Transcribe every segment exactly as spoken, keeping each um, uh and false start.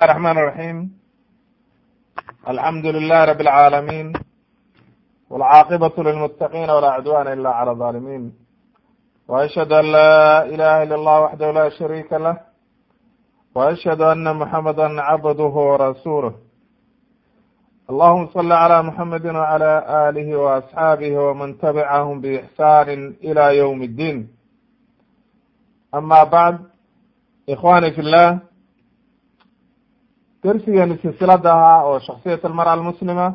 الرحمن الرحيم الحمد لله رب العالمين والعاقبة للمتقين ولا عدوان إلا على الظالمين وأشهد أن لا إله إلا الله وحده لا شريك له وأشهد أن محمدا عبده ورسوله اللهم صل على محمد وعلى آله وأصحابه ومن تبعهم بإحسان إلى يوم الدين. أما بعد إخواني في الله darsigeeni silsilada ahaa oo shaksiyat almara almuslima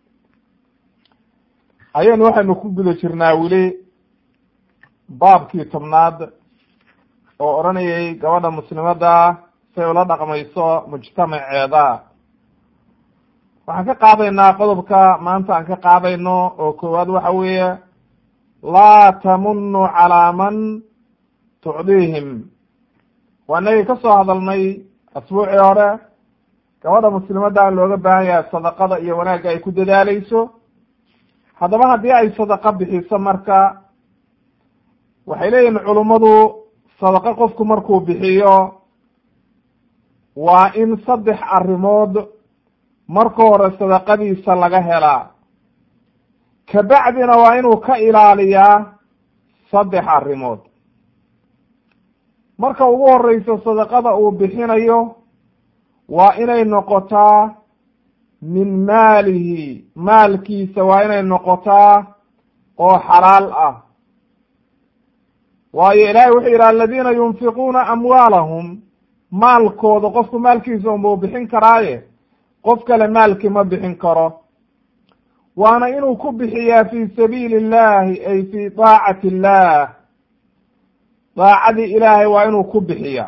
ayaynu waxaynu ku guda jirnaa weli baabkii tobnaad oo odhanayay gabadha muslimada say ula dhaqmayso mujtamaceeda. waxaan ka qaadaynaa qodobka maanta aan ka qaadayno oo koowaad waxa weeye laa tamunu calaa man tucdiihim. waa inagii ka soo hadalnay asbuucii hore gabadha muslimada looga baahan yahay sadaqada iyo wanaagga ay ku dadaaleyso. haddaba haddii ay sadaqa bixiso marka waxay leeyihin culummadu sadaqa qofku markuu bixiyo waa in saddex arrimood marka hore sadaqadiisa laga helaa, kabacdina waa inuu ka ilaaliyaa saddex arrimood. marka ugu horeyso sadaqada uu bixinayo waa inay noqotaa min maalihi, maalkiisa waa inay noqotaa oo xalaal ah. waayo ilaahay wuxuu yidhi aladiina yunfiquuna amwaalahum, maalkooda qofku maalkiisa unbuu bixin karaaye qof kale maalkii ma bixin karo. waana inuu ku bixiyaa fi sabiili illahi ay fi daacati illah, daacadii ilaahay waa inuu ku bixiyaa.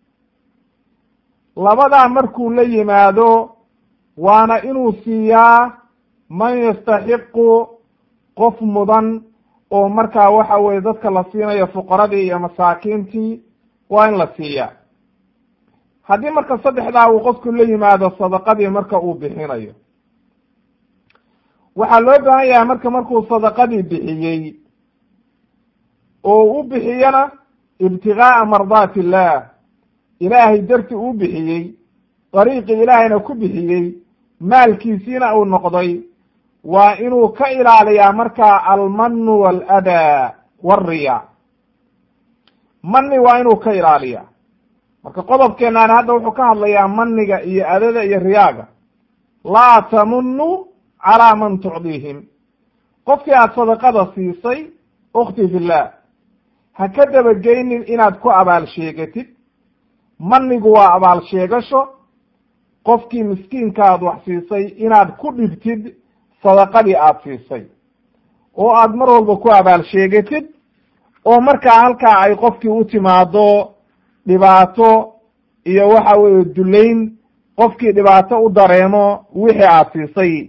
labadaa markuu la yimaado waana inuu siiyaa man yastaxiqu qof mudan oo markaa waxa weye dadka la siinayo fuqaradii iyo masaakiintii waa in la siiyaa. haddii marka saddexdaa uu qofku la yimaado sadaqadii marka uu bixinayo, waxaa loo baahan yahay marka markuu sadaqadii bixiyey oo u bixiyana ibtigaaa mardaati illah, ilaahay darti uu bixiyey, dariiqii ilaahayna ku bixiyey, maalkiisiina uu noqday, waa inuu ka ilaaliyaa markaa almanu waaladaa wariya. mani waa inuu ka ilaaliyaa. marka qodobkeenaan hadda wuxuu ka hadlayaa maniga iyo adada iyo riyaaga. laa tamunu calaa man tucdiihim. qofkii aad sadaqada siisay ukhti fillah, ha ka dabageynin inaad ku abaal sheegatid. manigu waa abaal sheegasho. qofkii miskiinkaad wax siisay inaad ku dhibtid sadaqadii aad siisay oo aad mar walba ku abaal sheegatid, oo markaa halkaa ay qofkii u timaado dhibaato iyo waxa weeye duleyn, qofkii dhibaato u dareemo wixii aad siisay.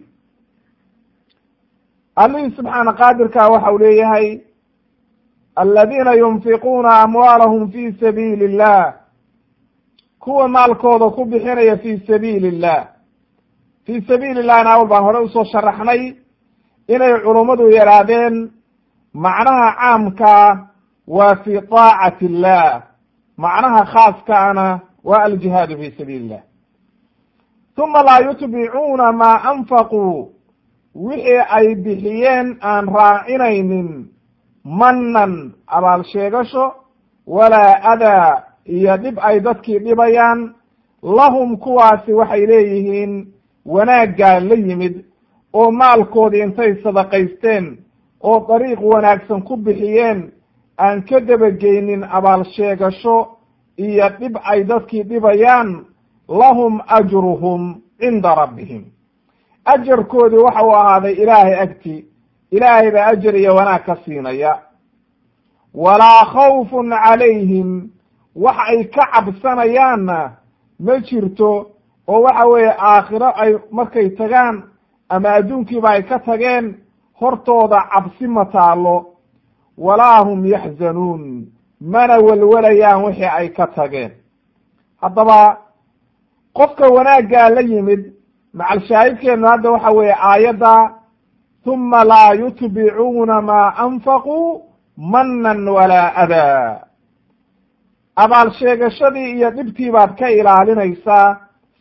allihii subxaana qaadirka waxa uu leeyahay aladiina yunfiquuna amwaalahum fi sabiili illah, kuwa maalkooda ku bixinaya fi sabiili illah. fi sabiili illahna awal baan hore usoo sharaxnay inay culummadu yidhaahdeen macnaha caamkaa waa fi taacati illah, macnaha khaaskaana waa aljihaadu fi sabiili illah. uma laa yutbicuuna maa anfaquu, wixii ay bixiyeen aan raacinaynin manan abaal sheegasho walaa adaa iyo dhib ay dadkii dhibayaan, lahum kuwaasi waxay leeyihiin wanaaggaa la yimid oo maalkoodii intay sadaqaysteen oo dariiq wanaagsan ku bixiyeen aan ka dabageynin abaal sheegasho iyo dhib ay dadkii dhibayaan, lahum ajruhum cinda rabbihim. ajarkoodii waxa uu ahaaday ilaahay agti, ilaahay baa ajar iyo wanaag ka siinaya. walaa khawfun calayhim, wax ay ka cabsanayaanna ma jirto oo waxa weeye aakhiro ay markay tagaan ama adduunkiiba ay ka tageen hortooda cabsi ma taalo. walaa hum yaxzanuun, mana welwalayaan wixii ay ka tageen. haddaba qofka wanaaggaa la yimid macal shaahidkeenu hadda waxa weeye aayadda uma laa yutbicuuna maa anfaquu manan walaa adaa. abaal sheegashadii iyo dhibtii baad ka ilaalinaysaa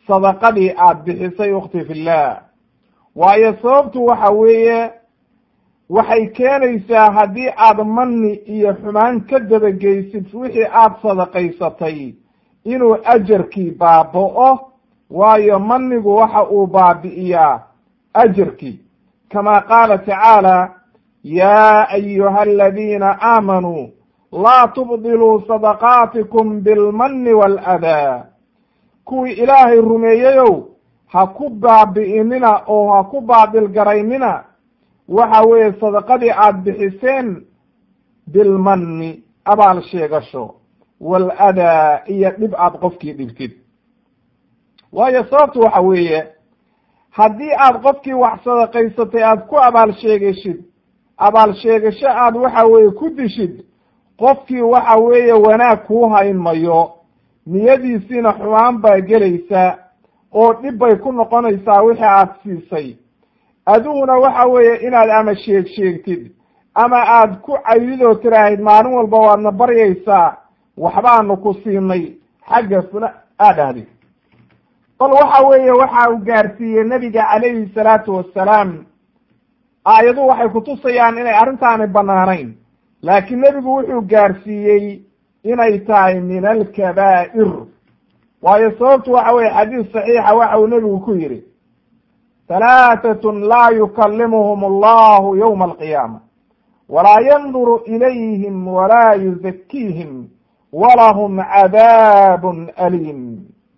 sadaqadii aad bixisay ukhti fillah. waayo sababtu waxa weeye waxay keenaysaa haddii aad manni iyo xumaan ka dabageysid wixii aad sadaqaysatay inuu ajarkii baaba'o, waayo manigu waxa uu baabi'iyaa ajarkii. kama qaala tacaala yaa ayuha aladiina aamanuu laa tubdiluu sadaqaatikum bilmanni waaladaa. kuwii ilaahay rumeeyeyow ha ku baabi'inina oo ha ku baadil garaynina waxa weeye sadaqadii aad bixiseen bilmanni abaal sheegasho waaladaa iyo dhib aad qofkii dhibtid. waayo sababtu waxa weeye haddii aad qofkii wax sadaqaysatay aad ku abaal sheegashid abaal sheegasho aad waxa weeye ku dishid, qofkii waxa weeye wanaag kuu hayn mayo, niyadiisiina xumaan baa gelaysa oo dhib bay ku noqonaysaa wixii aad siisay. adiguna waxa weeye inaad ama sheeg sheegtid ama aad ku caydidoo tiraahid maalin walba waadna baryaysaa waxbaanu ku siinay xagga fula aad ahdid. bal waxa weeye waxa uu gaarsiiyey nebiga calayhi salaatu wassalaam, aayadu waxay kutusayaan inay arrintaani banaanayn, laakiin nebigu wuxuu gaarsiiyey inay tahay min alkabaa'ir. waayo sababtu waxa weye xadiis saxiixa waxa uu nebigu ku yidhi halaatatun laa yukallimuhum allahu yowma alqiyaama walaa yanduru ilayhim walaa yuzakiihim walahum cadaabun aliim.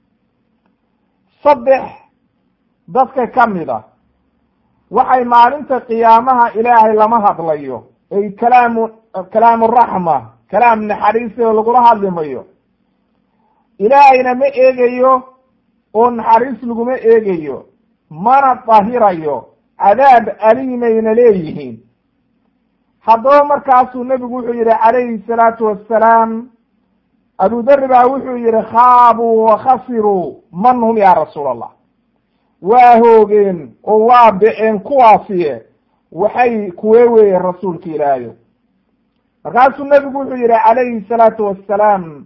saddex dadka ka mid a waxay maalinta qiyaamaha ilaahay lama hadlayo, ay kalaamu kalaamu raxma, kalaam naxariisoo lagula hadli mayo. ilaahayna ma eegayo oo naxariis laguma eegayo, mana dahirayo, cadaab aliimayna leeyihiin. haddaba markaasuu nebigu wuxuu yihi calayhi salaatu wassalaam, abudari baa wuxuu yihi khaabuu wakhasiruu man hum ya rasuul allah. waa hoogeen oo waa biceen kuwaasiye waxay kuwee weeye rasuulka ilaahayo. markaasuu nebigu wuxuu yihi calayhi salaatu wassalaam,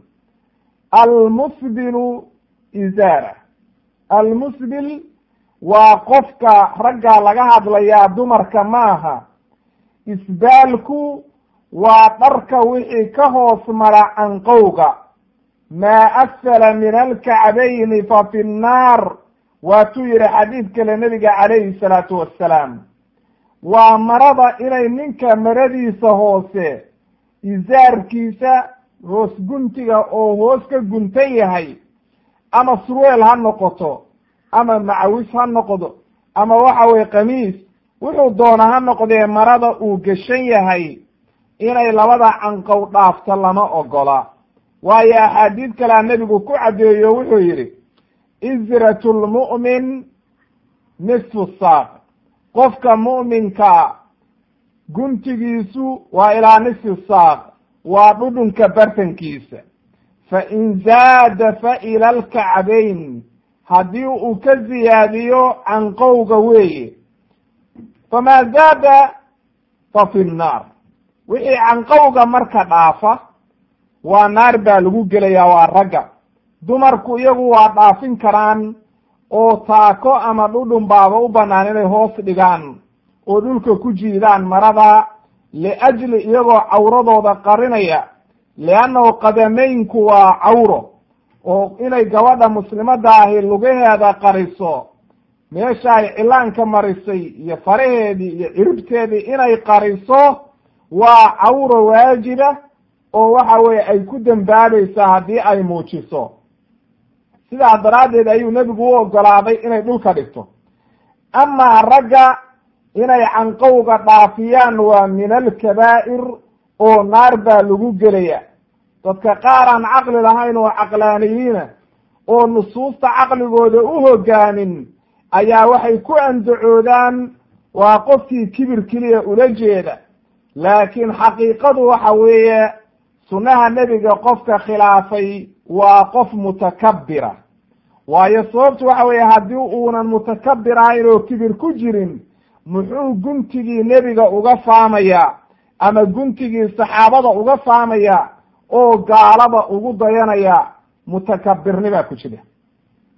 almusbilu izaara. almusbil waa qofka ragga laga hadlayaa, dumarka maaha. isbaalku waa dharka wixii ka hoos mara canqowga, maa asfala min alkacbayni fa fi nnaar. waatuu yihi xadiid kale nebiga calayhi salaatu wassalaam, waa marada inay ninka maradiisa hoose izaarkiisa hoos guntiga oo hoos ka guntan yahay, ama surweel ha noqoto ama macawis ha noqdo ama waxa weye qamiis, wuxuu doona ha noqdee marada uu gashan yahay inay labada canqow dhaafto lama ogola. waayo axaadiid kalea nebigu ku caddeeyo wuxuu yidhi izratu lmu'min nisfu saaq. qofka mu'minka guntigiisu waa ilaa nisfi saaq, waa dhudhunka bartankiisa. fa in zaada fa ila alkacbayn, haddii uu ka ziyaadiyo canqowga weeye. famaa zaada fa fi nnaar. wixii canqowga marka dhaafa waa naar baa lagu gelayaa, waa ragga. dumarku iyagu waa dhaafin karaan oo taako ama dhudhun baaba u banaan inay hoos dhigaan oo dhulka ku jiidaan marada, liajli iyagoo cawradooda qarinaya. liannahu qadameynku waa cawro, oo inay gabadha muslimadda ahi lugaheeda qariso, meesha ay cilaanka marisay iyo faraheedii iyo ciribteedii inay qariso waa cawro waajiba oo waxa weye ay ku dembaabaysaa haddii ay muujiso. sidaa daraaddeed ayuu nebigu u ogolaaday inay dhulka dhigto. amaa ragga inay canqowga dhaafiyaan waa min alkabaa'ir oo naar baa lagu gelaya. dadka qaar aan caqli lahayn oo caqlaaniyiina oo nusuusta caqligooda u hogaamin ayaa waxay ku andacoodaan waa qofkii kibir keliya ula jeeda. laakiin xaqiiqadu waxa weeye sunnaha nebiga qofka khilaafay waa qof mutakabira. waayo sababtu waxa weeye haddii uunan mutakabir ahayn oo kibir ku jirin, muxuu guntigii nebiga uga faamayaa ama guntigii saxaabada uga faamaya oo gaalada ugu dayanaya? mutakabirnibaa ku jira.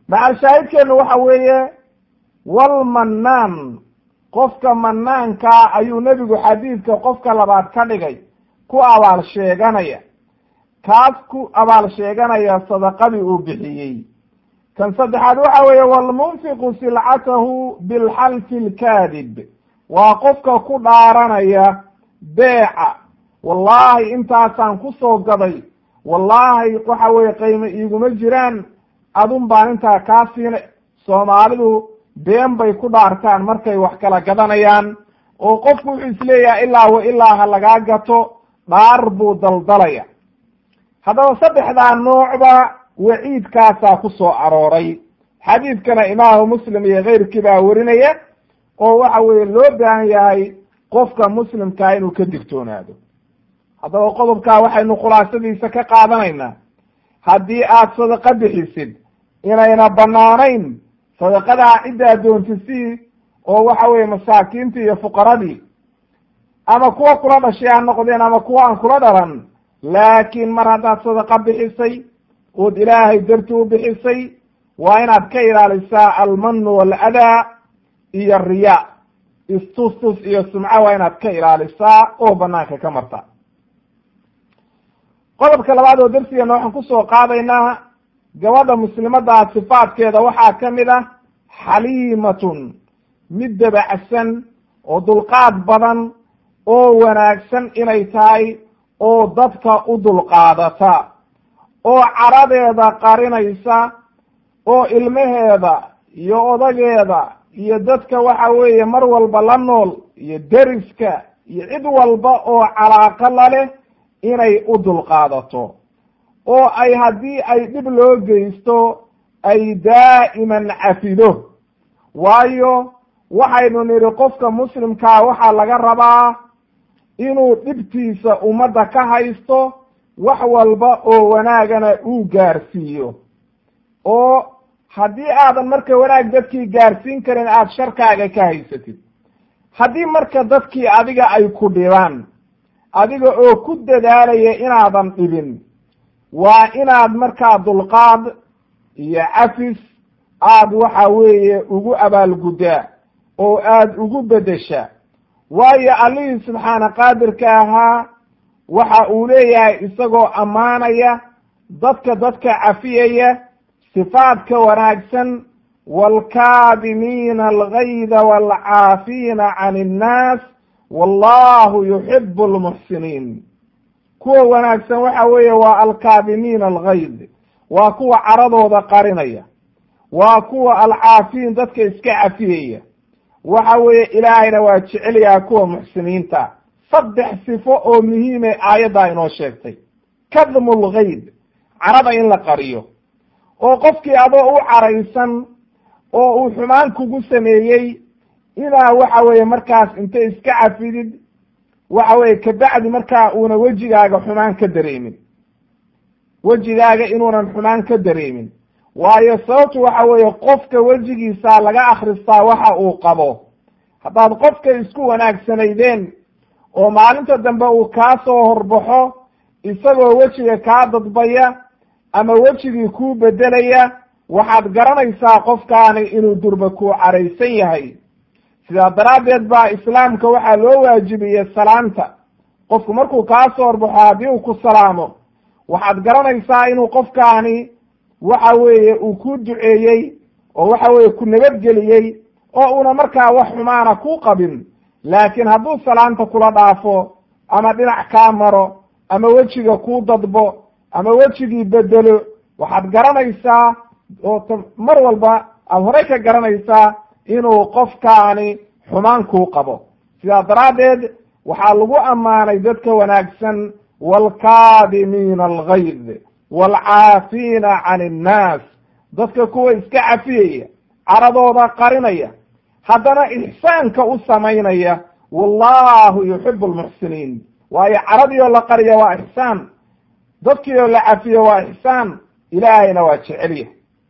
macal shaahidkeenu waxa weeye walmanaan, qofka manaankaa ayuu nebigu xadiidka qofka labaad ka dhigay ku abaal sheeganaya, kaas ku abaal sheeganaya sadaqadii uu bixiyey. kan saddexaad waxa weeye walmunfiqu silcatahu bilxalfi alkaadib, waa qofka ku dhaaranaya beeca, wallaahi intaasaan ku soo gaday, wallaahi waxa weeye qiimo iiguma jiraan, adun baan intaa kaa siinay. Soomaalidu been bay ku dhaartaan markay wax kala gadanayaan, oo qofku wuxuu isleeyahay ilaa wa ilaa ha lagaa gato, dhaar buu daldalaya. haddaba saddexdaa noocba waciidkaasaa ku soo arooray, xadiidkana imaamu muslim iyo keyrkii baa warinaya, oo waxa weeye loo baahan yahay qofka muslimkaa inuu ka digtoonaado. haddaba qodobkaa waxaynu khulaasadiisa ka qaadanaynaa, haddii aad sadaqa bixisid inayna banaanayn sadaqadaa ciddaa doontisi, oo waxa weeye masaakiintii iyo fuqaradii, ama kuwa kula dhashay ha noqdeen ama kuwa aan kula dhalan, laakiin mar haddaad sadaqa bixisay ood ilaahay darti u bixisay, waa inaad ka ilaalisaa almanu waaladaa iyo riyaa, istustus iyo sumco waa inaad ka ilaalisaa oo banaanka ka marta. qodobka labaad oo darsigeena waxaan kusoo qaadaynaa gabadha muslimadda sifaadkeeda waxaa ka mid ah xaliimatun, mid dabacsan oo dulqaad badan oo wanaagsan inay tahay, oo dadka u dulqaadata, oo caradeeda qarinaysa, oo ilmaheeda iyo odageeda iyo dadka waxa weeye mar walba la nool iyo deriska iyo cid walba oo calaaqo la leh inay u dulqaadato, oo ay haddii ay dhib loo geysto ay daa'iman cafido. waayo waxaynu nidhi qofka muslimkaa waxaa laga rabaa inuu dhibtiisa ummadda ka haysto, wax walba oo wanaagana uu gaarsiiyo, oo haddii aadan marka wanaag dadkii gaarsiin karin aada sharkaaga ka haysatid. haddii marka dadkii adiga ay ku dhibaan, adiga oo ku dadaalaya inaadan dhibin, waa inaad markaa dulqaad iyo cafis aad waxa weeye ugu abaalguddaa oo aad ugu bedesha. waayo allihii subxaana qaadirka ahaa waxa uu leeyahay isagoo ammaanaya dadka dadka cafiyaya sifaadka wanaagsan, waalkaadimiina algayda waalcaafiina can innaas wallahu yuxibu almuxsiniin. kuwa wanaagsan waxa weeye waa alkaadimiina algayd, waa kuwa caradooda qarinaya, waa kuwa alcaafiin dadka iska cafiyaya. waxa weeye ilaahayna waa jecelyaha kuwa muxsiniinta. saddex sifo oo muhiime aayaddaa inoo sheegtay: kadmu lgayd, carada in la qariyo, oo qofkii adoo u caraysan oo uu xumaan kugu sameeyey inaa waxa weeye markaas inta iska cafidid, waxa weeye kabacdi markaa uuna wejigaaga xumaan ka dareemin, wejigaaga inuunan xumaan ka dareemin. waayo sababtu waxa weeye qofka wejigiisa laga akhristaa waxa uu qabo. haddaad qofka isku wanaagsanaydeen oo maalinta dambe uu kaa soo horbaxo isagoo wejiga kaa dadbaya ama wejigii kuu bedelaya, waxaad garanaysaa qofkaani inuu durba ku caraysan yahay. sidaa daraaddeed baa islaamka waxaa loo waajibiyey salaanta. qofku markuu kaa soo horbaxo haddii uu ku salaamo, waxaad garanaysaa inuu qofkaani waxa weeye uu ku duceeyey oo waxa weeye ku nabadgeliyey, oo una markaa wax xumaana ku qabin. laakiin hadduu salaanta kula dhaafo ama dhinac kaa maro ama wejiga kuu dadbo ama wejigii bedelo, waxaad garanaysaa oo mar walba aada horey ka garanaysaa inuu qofkaani xumaan kuu qabo. sidaa daraaddeed waxaa lagu ammaanay dadka wanaagsan, waalkaadimiina algayd waalcaafiina can innaas, dadka kuwa iska cafiyaya, caradooda qarinaya, haddana ixsaanka u samaynaya. wallahu yuxibu almuxsiniin. waayo caradii oo la qariya waa ixsaan, dadkii oo la cafiyo waa ixsaan, ilaahayna waa jecelya.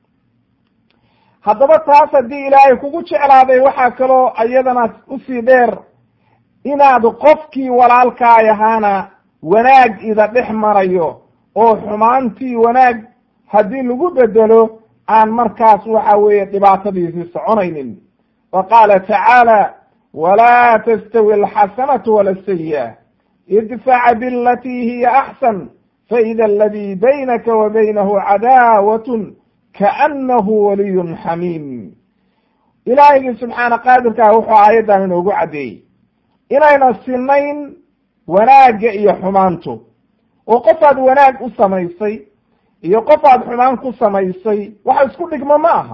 haddaba taas haddii ilaahay kugu jeclaaday, waxaa kaloo iyadana usii dheer inaad qofkii walaalkaay ahaana wanaag ida dhex marayo, oo xumaantii wanaag haddii lagu bedelo aan markaas waxa weeye dhibaatadiisii soconaynin. wa qaala tacaala walaa tastawi alxasanatu wala asayi'a idfac bilatii hiya axsan faida aladii baynaka wa baynahu cadaawatun kaannahu waliyun xamiim. ilaahigii subxaana qaadirkaa wuxuu aayaddan inoogu caddeeyey inayna sinayn wanaagga iyo xumaantu, oo qofaad wanaag u samaysay iyo qofaad xumaan ku samaysay wax isku dhigmo ma aha.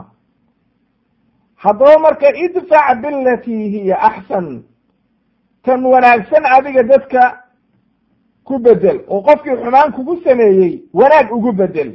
haddaba marka idfac bilatii hiya axsan, tan wanaagsan adiga dadka ku bedel, oo qofkii xumaan kugu sameeyey wanaag ugu bedel,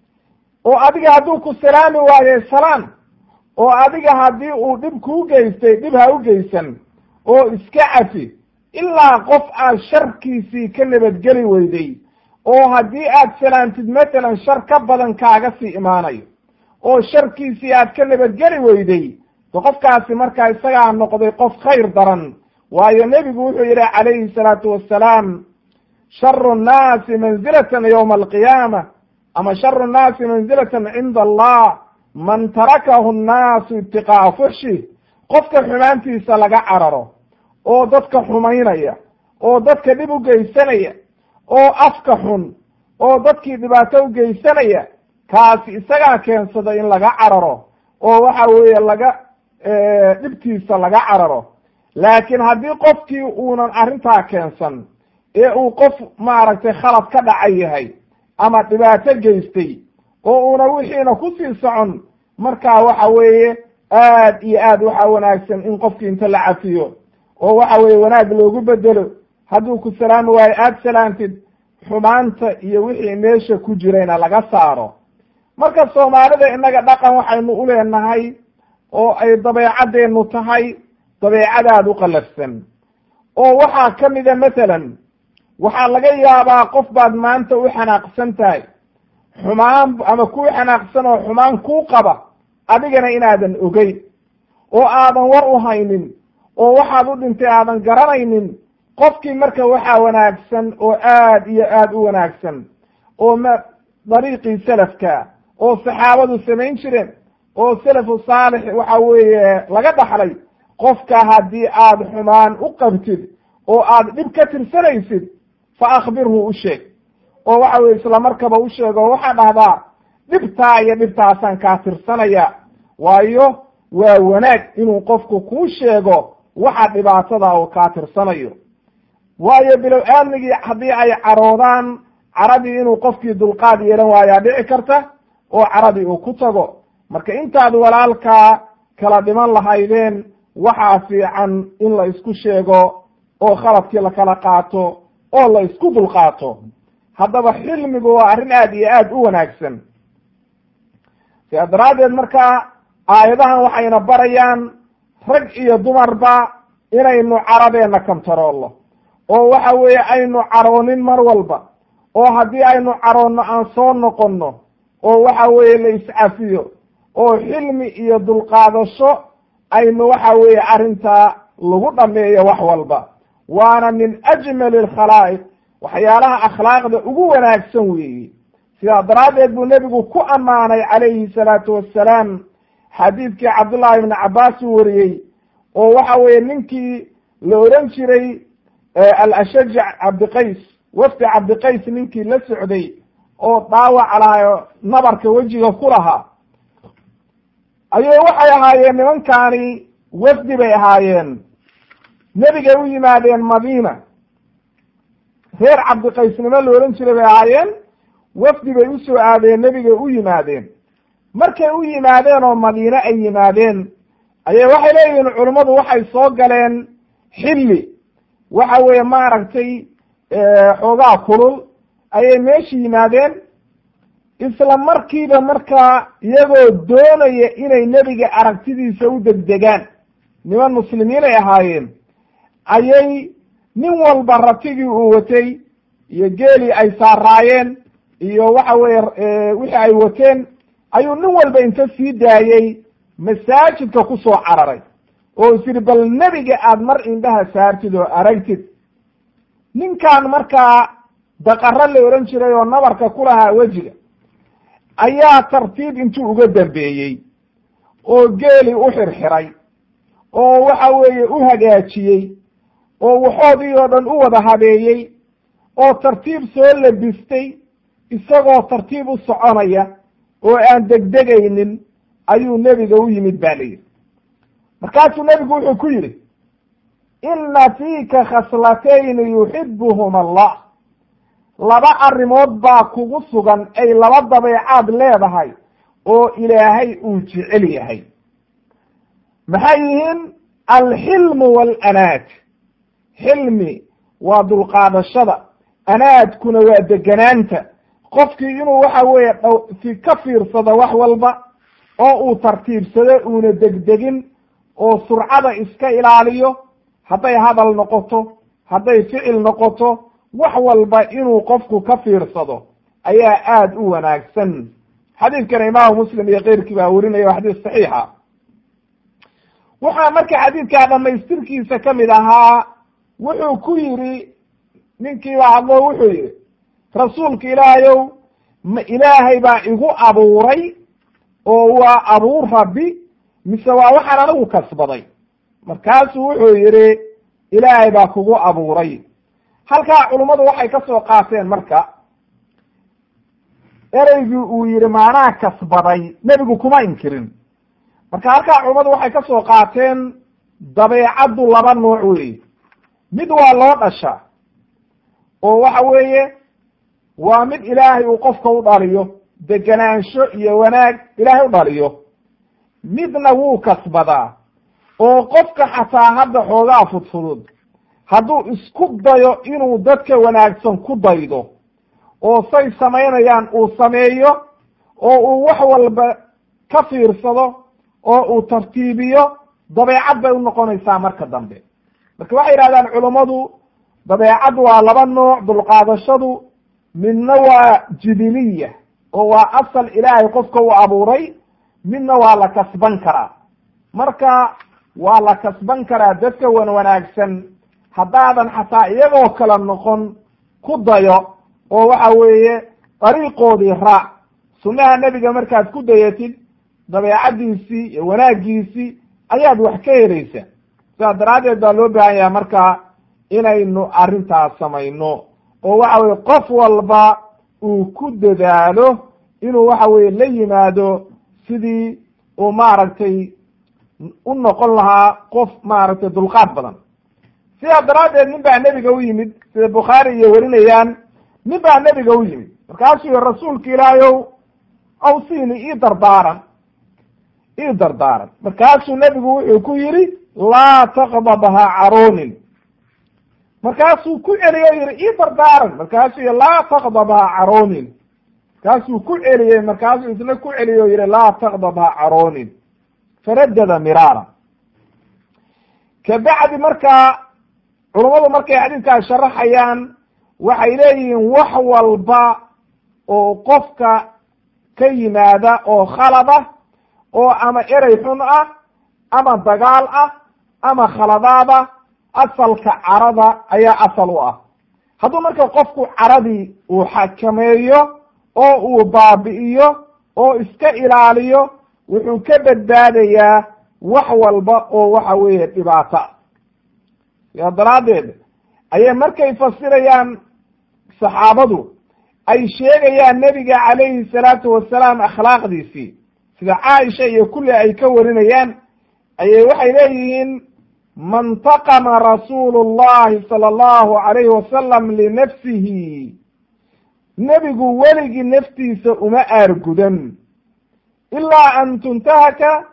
oo adiga hadduu ku salaami waayo salaan, oo adiga haddii uu dhib kuu geystay dhib ha u geysan, oo iska cafi ilaa qof aad sharkiisii ka nabadgeli weyday, oo haddii aad salaantid matalan shar ka badan kaaga sii imaanayo, oo sharkiisii aad ka nabadgeli weyday, de qofkaasi markaa isagaa noqday qof khayr daran. waayo nebigu wuxuu yidhi calayhi salaatu wassalaam sharu nnaasi manzilatan yowma alqiyaama ama sharu nnaasi manzilatan cinda allah man tarakahu nnaasu itiqaa'a fuxshi, qofka xumaantiisa laga cararo, oo dadka xumaynaya, oo dadka dhib u geysanaya, oo afka xun, oo dadkii dhibaato u geysanaya, kaasi isagaa keensada in laga cararo oo waxa weeye laga dhibtiisa laga cararo. laakiin haddii qofkii uunan arrintaa keensan ee uu qof maaragtay khalad ka dhacay yahay ama dhibaato geystay oo uuna wixiina kusii socon, markaa waxa weeye aad iyo aad waxa wanaagsan in qofkii inta la cafiyo oo waxa weeye wanaag loogu bedelo. hadduu ku salaami waayo aad salaantid, xumaanta iyo wixii meesha ku jirayna laga saaro. marka soomaalida innaga dhaqan waxaynu u leenahay oo ay dabeecadeennu tahay dabeecadaad u qallafsan, oo waxaa ka mida matalan waxaa laga yaabaa qof baad maanta u xanaaqsan tahay xumaan ama kuu xanaaqsan oo xumaan kuu qaba, adigana inaadan ogeyn oo aadan war u haynin oo waxaad u dhintay aadan garanaynin. qofkii marka waxaa wanaagsan oo aad iyo aad u wanaagsan oo ma dariiqii salafka oo saxaabadu samayn jireen oo salafu saalix waxa weeye laga dhaxlay, qofka haddii aad xumaan u qabtid oo aad dhib ka tirsanaysid fa akhbirhu u sheeg, oo waxa weye isla markaba u sheeg oo waxaa dhahdaa dhibtaa iyo dhibtaasaan kaa tirsanaya. waayo waa wanaag inuu qofku kuu sheego waxa dhibaatada uu kaa tirsanayo. waayo bilow aadmigii haddii ay caroodaan, caradii inuu qofkii dulqaad yeelan waayaa dhici karta oo caradii uu ku tago. marka intaad walaalkaa kala dhiman lahaydeen waxaa fiican in la isku sheego oo khaladkii la kala qaato oo la isku dulqaato. haddaba xilmigu waa arrin aad iyo aad u wanaagsan. sidaa daraaddeed markaa aayadahan waxayna barayaan rag iyo dumarba inaynu caradeenna kantaroolno, oo waxa weeye aynu caroonin mar walba, oo haddii aynu caroonno aan soo noqonno, oo waxa weeye la iscafiyo, oo xilmi iyo dulqaadasho aynu waxa weeye arrintaa lagu dhameeyo wax walba. waana min ajmali alkhalaa'iq, waxyaalaha akhlaaqda ugu wanaagsan weeye. sidaa daraaddeed buu nebigu ku ammaanay calayhi salaatu wassalaam xadiidkii cabdullaahi ibni cabbaas uu wariyey, oo waxa weeye ninkii la oran jiray al-ashaj cabdiqays, wafdi cabdiqays ninkii la socday oo dhaawac lahayo nabarka wejiga ku lahaa, ayay waxay ahaayeen nimankaani wafdi bay ahaayeen, nebigay u yimaadeen madiina. reer cabdiqaysnimo la ohan jiray bay ahaayeen, wafdi bay usoo aadeen, nebigay u yimaadeen. markay u yimaadeen oo madiine ay yimaadeen ayay waxay leeyihiin culummadu waxay soo galeen xilli waxa weeye maaragtay xoogaa kulul ayay meesha yimaadeen. isla markiiba markaa iyagoo doonaya inay nebiga aragtidiisa u degdegaan, niman muslimiin ay ahaayeen, ayay nin walba ratigii uu watay iyo geelii ay saaraayeen iyo waxa weeye wixii ay wateen ayuu nin walba inta sii daayey masaajidka ku soo cararay oo is yidhi bal nebiga aad mar indhaha saartid oo aragtid. ninkan markaa daqaro la ohan jiray oo nabarka ku lahaa wejiga ayaa tartiib intuu uga dambeeyey oo geeli u xirxiray oo waxa weeye u hagaajiyey oo waxoodii oo dhan u wada habeeyey oo tartiib soo labistay isagoo tartiib u soconaya oo aan degdegaynin ayuu nebiga u yimid ba la yidhi. markaasuu nebigu wuxuu ku yidhi inna fiika khaslatayni yuxibuhuma allah, laba arrimood baa kugu sugan ay laba dabeecaad leedahay oo ilaahay uu jecel yahay. maxay yihiin? alxilmu waalanaad. xilmi waa dulqaadashada, anaadkuna waa deganaanta, qofkii inuu waxa weeye si ka fiirsado wax walba oo uu tartiibsado uuna degdegin oo surcada iska ilaaliyo, hadday hadal noqoto, hadday ficil noqoto, wax walba inuu qofku ka fiirsado ayaa aada u wanaagsan. xadiidkana imaamu muslim iyo keyrkii baa werinaya, waa xadiis saxiixa. waxaa marka xadiidkaa dhamaystirkiisa ka mid ahaa, wuxuu ku yidhi ninkii baa hadlo wuxuu yidhi rasuulka ilaahayow ma ilaahay baa igu abuuray oo waa abuur rabbi, mise waa waxaan anigu kasbaday? markaasuu wuxuu yidhi ilaahay baa kugu abuuray. halkaa culummadu waxay ka soo qaateen marka ereygii uu yidhi maanaa kasbaday, nebigu kuma inkirin. marka halkaa culummadu waxay ka soo qaateen dabeecaddu laba nooc weeye. mid waa loo dhashaa oo waxa weeye waa mid ilaahay uu qofka u dhaliyo, deganaansho iyo wanaag ilaahay u dhaliyo. midna wuu kasbadaa oo qofka xataa hadda xoogaa fudfudud hadduu isku dayo inuu dadka wanaagsan ku daydo oo say samaynayaan uu sameeyo oo uu wax walba ka fiirsado oo uu tartiibiyo, dabeecad bay u noqonaysaa marka dambe. marka waxay yidhahdaan culummadu dabeecad waa laba nooc, dulqaadashadu midna waa jibiliya oo waa asal ilaahay qofka u abuuray, midna waa la kasban karaa. marka waa la kasban karaa dadka wan wanaagsan haddaadan xataa iyagoo kala noqon ku dayo oo waxa weeye dariiqoodii raac. sunnaha nebiga markaad ku dayatid dabeecaddiisii iyo wanaaggiisii ayaad wax ka helaysa. sidaas daraaddeed baa loo baahan yaha marka inaynu arrintaas samayno oo waxa weye qof walba uu ku dadaalo inuu waxa weye la yimaado sidii uu maaragtay u noqon lahaa qof maaragtay dulqaad badan. sidaas daraaddeed nin baa nebiga u yimid, sida bukhaari iyo werinayaan, nin baa nebiga u yimid markaasuu yihi rasuulka ilaahayow awsiini ii dardaaran ii dardaaran markaasuu nebigu wuxuu ku yidhi laa taqdab ha caroonin. markaasuu ku celiyo yihi ii dardaaran, markaasuu yihi laa taqdab ha caroonin. markaasuu ku celiyey, markaasuu isna ku celiyo yihi laa taqdab ha caroonin. faradada miraara. kabacdi markaa culummadu markay xadiidkaas sharaxayaan waxay leeyihiin wax walba oo qofka ka yimaada oo khalada oo ama erey xun ah ama dagaal ah ama khaladaada, asalka carada ayaa asal u ah. hadduu marka qofku caradii uu xakameeyo oo uu baabi'iyo oo iska ilaaliyo, wuxuu ka badbaadayaa wax walba oo waxa weeye dhibaato. sidaa daraaddeed ayay markay fasirayaan saxaabadu ay sheegayaan nebiga calayhi salaatu wasalaam akhlaaqdiisii, sida caaisha iyo kulli ay ka warinayaan, ayay waxay leeyihiin man taqama rasuulu llahi sala allahu calayhi wasalam linafsihi, nebigu weligii naftiisa uma aargudan ilaa an tuntahaka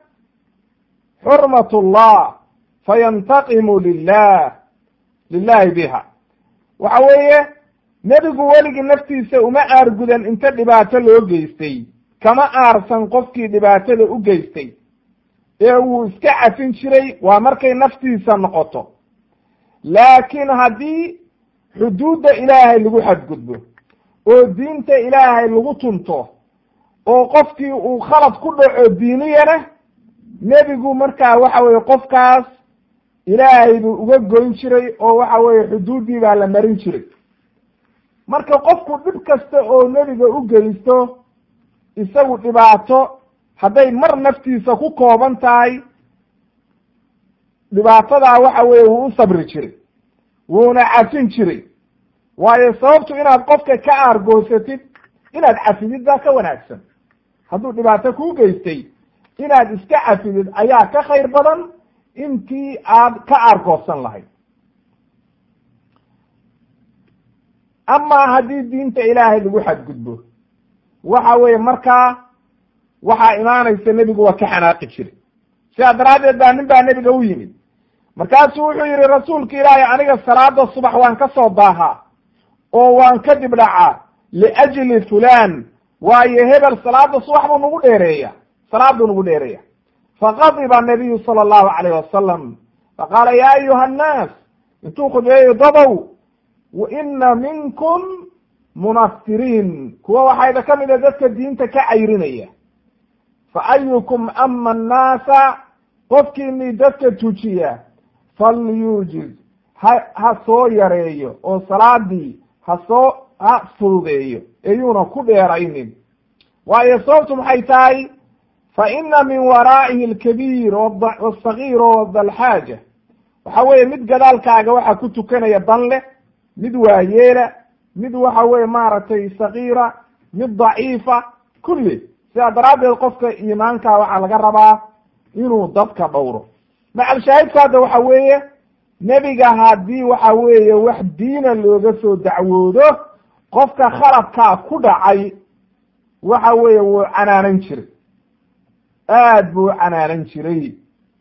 xurmat llah fayantaqimu lilah lilahi biha. waxa weeye nebigu weligii naftiisa uma aargudan inta dhibaato loo geystay, kama aarsan qofkii dhibaatada u geystay, ee wuu iska cafin jiray waa markay naftiisa noqoto. laakiin haddii xuduudda ilaahay lagu xadgudbo oo diinta ilaahay lagu tunto oo qofkii uu khalad ku dhaco diiniyana, nebigu markaa waxa weye qofkaas ilaahay buu uga goyn jiray oo waxa weye xuduuddii baa la marin jiray. marka qofku dhib kasta oo nebiga u geysto isagu dhibaato hadday mar naftiisa ku kooban tahay dhibaatadaa waxa weeye wuu u sabri jiray wuuna cafin jiray waayo sababtu inaad qofka ka aargoosatid inaad cafidid baa ka wanaagsan hadduu dhibaato kuu geystay inaad iska cafidid ayaa ka khayr badan intii aad ka aargoosan lahayd amaa haddii diinta ilaahay lagu xadgudbo waxa weeye markaa waxaa imaanaysa nebigu waa ka xanaaqi jiray sidaa daraaddeed baa nin baa nebiga u yimid markaasuu wuxuu yihi rasuulka ilaahay aniga salaada subax waan ka soo daahaa oo waan ka dib dhacaa liajli fulan waayo hebel salaada subax buu nagu dheereeya salaaduu nagu dheereeya faqadiba nabiyu sala allahu calayh wasalam faqaala ya ayuha annaas intuu khudbeeyo dadow waina minkum munaftiriin kuwa waxayba ka mid a dadka diinta ka cayrinaya fa ayukum ama annaasa qofkiini dadka tujiya falyuujiz ha ha soo yareeyo oo salaadii ha soo ha fududeeyo ayuuna ku dheeraynin waayo sababtu maxay tahay fa ina min waraa'ihi alkabiir wasagiir wadalxaaja waxa weeye mid gadaalkaaga waxaa ku tukanaya dan leh mid waayeela mid waxa weye maaragtay sagiira mid daciifa kulli sidaa daraaddeed qofka iimaankaa waxaa laga rabaa inuu dadka dhowro macal shaahidka hadda waxa weeye nebiga haddii waxa weeye wax diina looga soo dacwoodo qofka khaladkaa ku dhacay waxa weeye wuu canaanan jiray aad buu canaanan jiray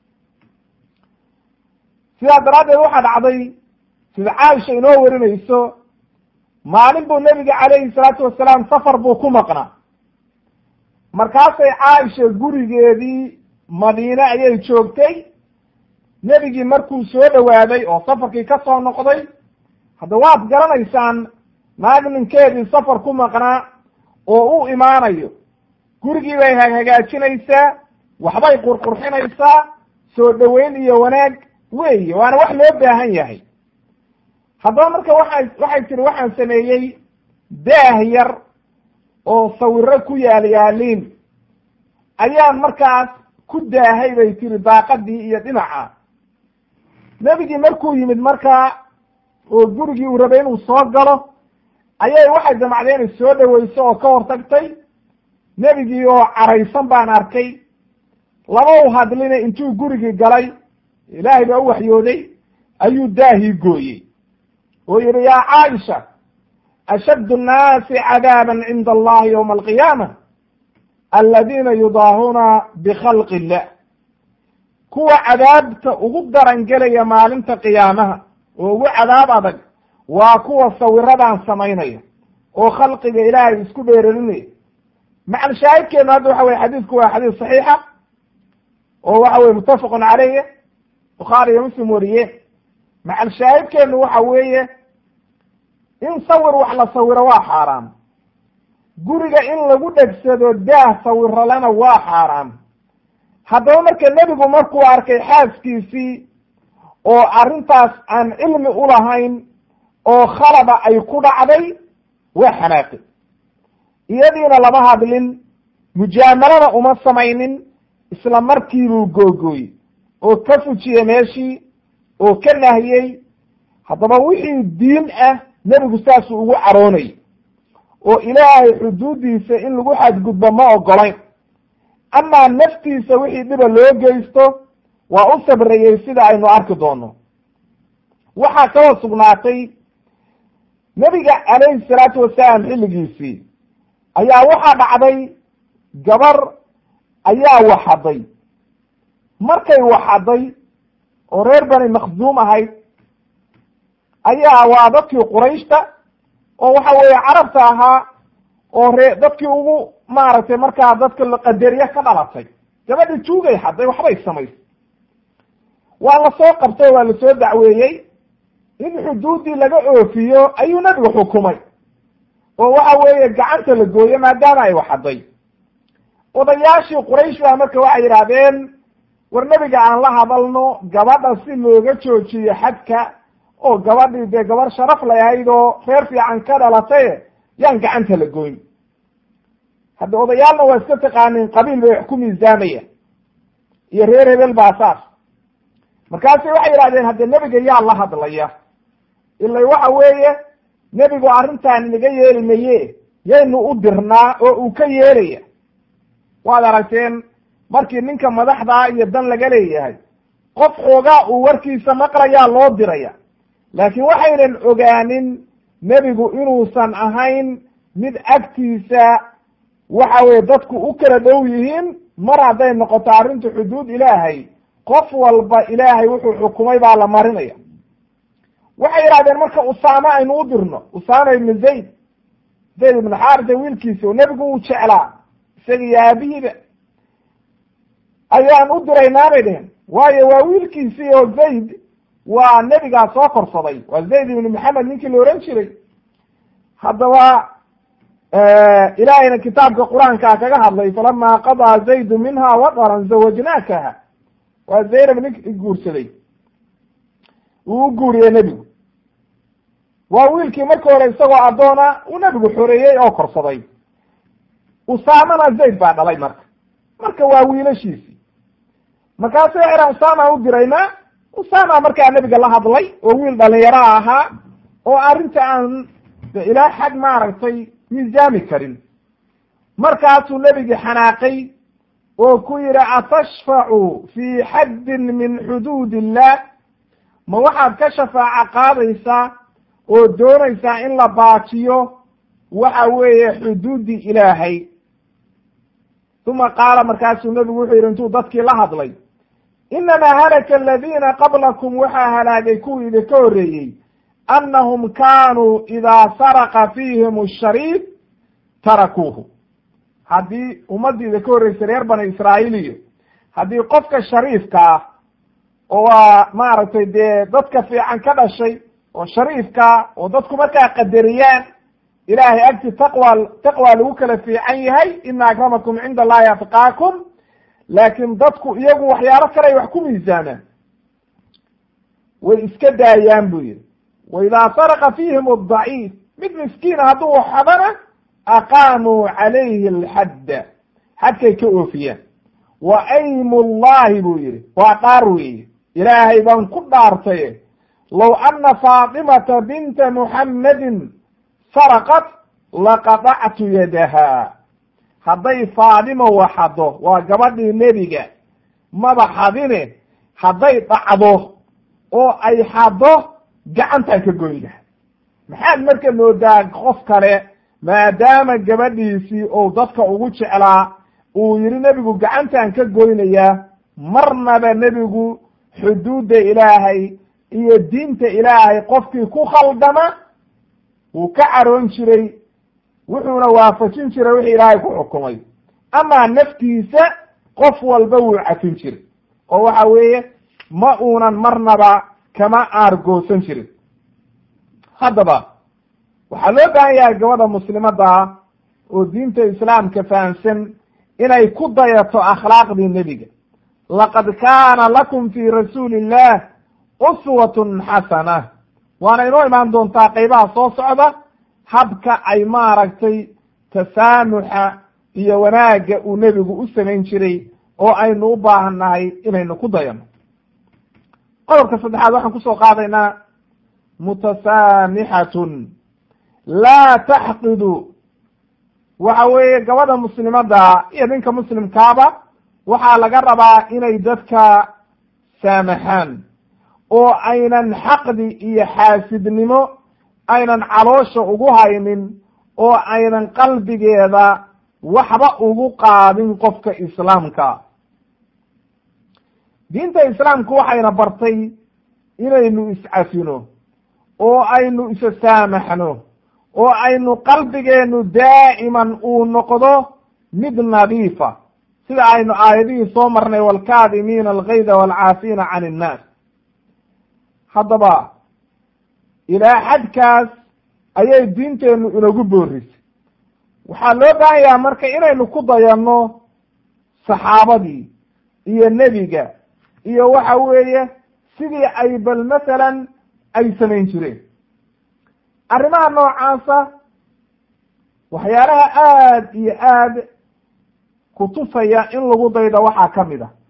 sidaa daraaddeed waxaa dhacday sida caaisha inoo warinayso maalin buu nebiga calayhi salaatu wasalaam safar buu ku maqnaa markaasay caaisha gurigeedii madiine ayay joogtay nebigii markuu soo dhowaaday oo safarkii ka soo noqday hadda waad garanaysaan naag ninkeedii safar ku maqnaa oo u imaanayo gurigii bay hagaajinaysaa waxbay qurqurxinaysaa soo dhoweyn iyo wanaag weeye waana wax loo baahan yahay haddaba marka waxay waxay tiri waxaan sameeyey daah yar oo sawiro ku yaal yaaliin ayaan markaas ku daahay bay tiri daaqadii iyo dhinaca nebigii markuu yimid markaa oo gurigii uu rabay inuu soo galo ayay waxay damacdeen inay soo dhoweyso oo ka hortagtay nebigii oo caraysan baan arkay lama u hadline intuu gurigii galay ilaahay baa u waxyooday ayuu daahii gooyey oo yihi yaa caaisha ashaddu nnaasi cadaaban cinda allahi yowma alqiyaama aladiina yudaahuuna bikhalqi illah kuwa cadaabta ugu daran gelaya maalinta qiyaamaha oo ugu cadaab adag waa kuwa sawiradan samaynaya oo khalqiga ilaahay isku dheerarinaya macal shaahidkeenu hadda waxa weye xadiisku waa xadiis saxiixa oo waxa weye muttafaqun caleyh bukhaari iyo muslim wariyeen macal shaahidkeenu waxa weeye in sawir wax la sawiro waa xaaraam guriga in lagu dhegsado daah sawiralena waa xaaraam haddaba marka nebigu markuu arkay xaaskiisii oo arrintaas aan cilmi ulahayn oo khalada ay ku dhacday waa xanaaqi iyadiina lama hadlin mujaamalana uma samaynin isla markiibuu googooyey oo ka fujiyey meeshii oo ka nahiyey haddaba wixii diin ah nebigu saasuu ugu caroonayay oo ilaahay xuduuddiisa in lagu xadgudbo ma ogolayn amaa naftiisa wixii dhiba loo geysto waa u sabrayey sida aynu arki doono waxaa kaloo sugnaatay nebiga calayhi salaatu wasalaam xilligiisii ayaa waxaa dhacday gabar ayaa waxaday markay waxaday oo reer bani makhzuum ahayd ayaa waa dadkii qurayshta oo waxa weeye carabta ahaa oo ree dadkii ugu maaragtay markaa dadka laqadariye ka dhalatay gabadhi tuugay hadday waxbay samaysay waa la soo qabtay waa lasoo dacweeyey in xuduuddii laga oofiyo ayuu nebigu xukumay oo waxa weeye gacanta la gooyo maadaama ay waxaday odayaashii quraysh baa marka waxay yidhaahdeen war nebiga aan la hadalno gabadha si looga joojiyo xadka oo gabadhii dee gabar sharaf lahayd oo reer fiican ka dhalatay yaan gacanta la goyn hadda odayaalna waa iska taqaanin qabiil bay wax ku miisaamaya iyo reer hebel baa saas markaasi waxay yidhahdeen hadde nebiga yaa la hadlaya ila waxa weeye nebigu arrintaan naga yeeli maye yaynu u dirnaa oo uu ka yeelaya waad aragteen markii ninka madaxdaa iyo dan laga leeyahay qof xoogaa uu warkiisa maqlayaa loo diraya laakiin waxaynan ogaanin nebigu inuusan ahayn mid agtiisa waxa weye dadku u kala dhow yihiin mar hadday noqoto arrintu xuduud ilaahay qof walba ilaahay wuxuu xukumay baa la marinaya waxay yidhahdeen marka usaame aynu u dirno usaama ibnu zayd zayd ibnu xaarisa wiilkiisi oo nebigu uu jeclaa isaga iyo aabihiiba ayaan u diraynaa bay dheheen waayo waa wiilkiisii oo zayd waa nebigaa soo korsaday waa zayd ibnu maxamed ninkii la ohan jiray haddaba ilaahayna kitaabka qur-aankaa kaga hadlay falama qadaa zaydu minha wadaran zawajnaakaha waa zaynab ninki guursaday uu u guuriyey nebigu waa wiilkii markii hore isagoo addoona uu nebigu xoreeyey oo korsaday usaamana zayd baa dhalay marka marka waa wiilashiisii markaasu waxay usaama u diraynaa usaama markaa nebiga la hadlay oo wiil dhalinyaraha ahaa oo arrinta aan ilaa xad maaragtay miisaami karin markaasuu nebigi xanaaqay oo ku yidhi atashfacu fii xaddin min xuduud illah ma waxaad ka shafaaco qaadaysaa oo doonaysaa in la baajiyo waxa weeye xuduuddii ilaahay uma qaala markaasuu nebigu wuxuu yidhi intuu dadkii la hadlay inamaa halaka aladiina qablakum waxaa halaagay kuwii idinka horreeyey annahum kaanuu idaa saraqa fiihim ashariif tarakuuhu haddii ummaddii idinka horreysay reer bani israa'iil iyo haddii qofka shariifka ah oo waa maaragtay dee dadka fiican ka dhashay oo shariifka oo dadku markaa qadariyaan ilaahay agti taqwa taqwa lagu kala fiican yahay ina akramakum cinda allahi atqaakum laakiin dadku iyagu waxyaalo kaley wax ku miisaamaan way iska daayaan buu yidhi wa idaa saraqa fiihim adaciif mid miskiina hadduu xadana aqaamuu calayhi alxadda xadkay ka oofiyaan wa aymu llahi buu yidhi waa dhaar weeye ilaahay baan ku dhaartaye low ana faatimata binta muxammadin saraqat laqadactu yadaha hadday faadimo waxado waa gabadhii nebiga maba xadine hadday dhacdo oo ay xado gacantaan ka goyn laha maxaad marka moodaa qof kale maadaama gabadhiisii ou dadka ugu jeclaa uu yidhi nebigu gacantaan ka goynayaa marnaba nebigu xuduudda ilaahay iyo diinta ilaahay qofkii ku khaldama wuu ka caroon jiray wuxuuna waafajin jiray wixii ilaahay ku xukumay amaa naftiisa qof walba wuu cafin jiray oo waxa weeye ma uunan marnaba kama aargoosan jirin haddaba waxaa loo baahan yahay gabadha muslimadda oo diinta islaamka fahamsan inay ku dayato akhlaaqdii nebiga laqad kaana lakum fii rasuuli illah uswatun xasana waana inoo imaan doontaa qaybaha soo socda habka ay maaragtay tasaamuxa iyo wanaagga uu nebigu u samayn jiray oo aynu u baahannahay inaynu ku dayano qodobka saddexaad waxaan kusoo qaadaynaa mutasaamixatun laa taxqidu waxa weeye gabadha muslimadda iyo ninka muslimkaaba waxaa laga rabaa inay dadka saamaxaan oo aynan xaqdi iyo xaasidnimo aynan caloosha ugu haynin oo aynan qalbigeeda waxba ugu qaadin qofka islaamka diinta islaamku waxayna bartay inaynu iscafino oo aynu isa saamaxno oo aynu qalbigeenu daa'iman uu noqdo mid nadiifa sida aynu aayadihii soo marnay waalkaadimiina algayda waalcaafiina can innaas haddaba ilaa xadkaas ayay diinteennu inagu boorisay waxaa loo baahan yaha marka inaynu ku dayanno saxaabadii iyo nebiga iyo waxa weeye sidii ay bal masalan ay samayn jireen arrimaha noocaasa waxyaalaha aad iyo aad kutufaya in lagu daydo waxaa ka mid a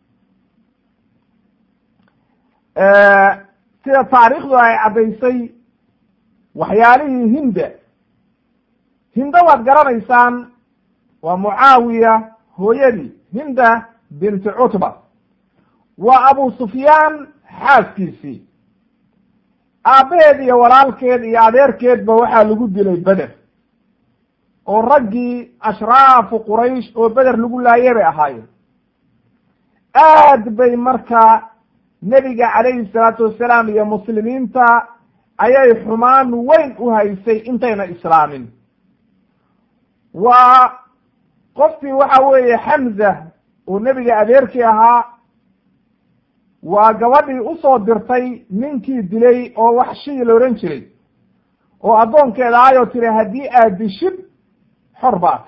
sida taariikhdu ay caddaysay waxyaalihii hinda hinda waad garanaysaan waa mucaawiya hooyadii hinda binti cutba waa abu sufyaan xaaskiisii aabbaheed iyo walaalkeed iyo adeerkeedba waxaa lagu dilay beder oo raggii ashraafu quraysh oo beder lagu laayay bay ahaayeen aad bay markaa nebiga calayhi salaatu wassalaam iyo muslimiinta ayay xumaan weyn u haysay intayna islaamin waa qofkii waxa weeye xamza oo nebiga adeerkii ahaa waa gabadhii usoo dirtay ninkii dilay oo wax shii la odhan jiray oo addoonkeeda ayoo tiri haddii aad dishid xor baata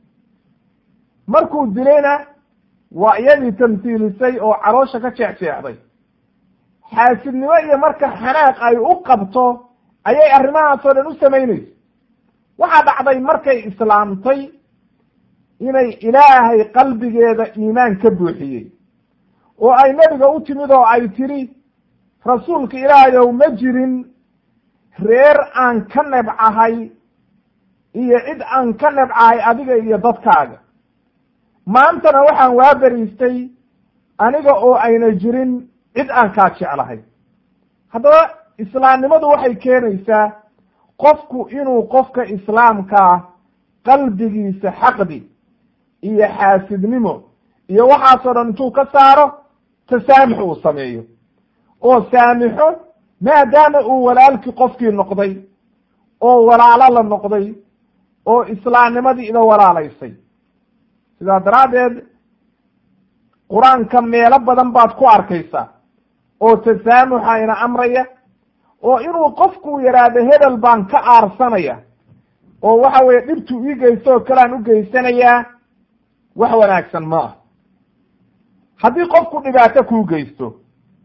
markuu dilayna waa iyadii tamhiilisay oo caloosha ka jeexjeexday xaasidnimo iyo marka xanaaq ay u qabto ayay arrimahaasoo dhan u samaynayso waxaa dhacday markay islaamtay inay ilaahay qalbigeeda iimaan ka buuxiyey oo ay nebiga u timid oo ay tidhi rasuulka ilaahayow ma jirin reer aan ka nebcahay iyo cid aan ka nebcahay adiga iyo dadkaaga maantana waxaan waa beriistay aniga oo ayna jirin cid aan kaa jeclahay haddaba islaamnimadu waxay keenaysaa qofku inuu qofka islaamkaa qalbigiisa xaqdi iyo xaasidnimo iyo waxaasoo dhan intuu ka saaro tasaamux uu sameeyo oo saamixo maadaama uu walaalkii qofkii noqday oo walaalo la noqday oo islaamnimadii ida walaalaysay sidaa daraaddeed qur-aanka meelo badan baad ku arkaysaa oo tasaamuxa ina amraya oo inuu qofku yidhaahdo hebel baan ka aarsanaya oo waxa weeye dhibtu ii geysto oo kalean u geysanayaa wax wanaagsan ma ah haddii qofku dhibaato kuu geysto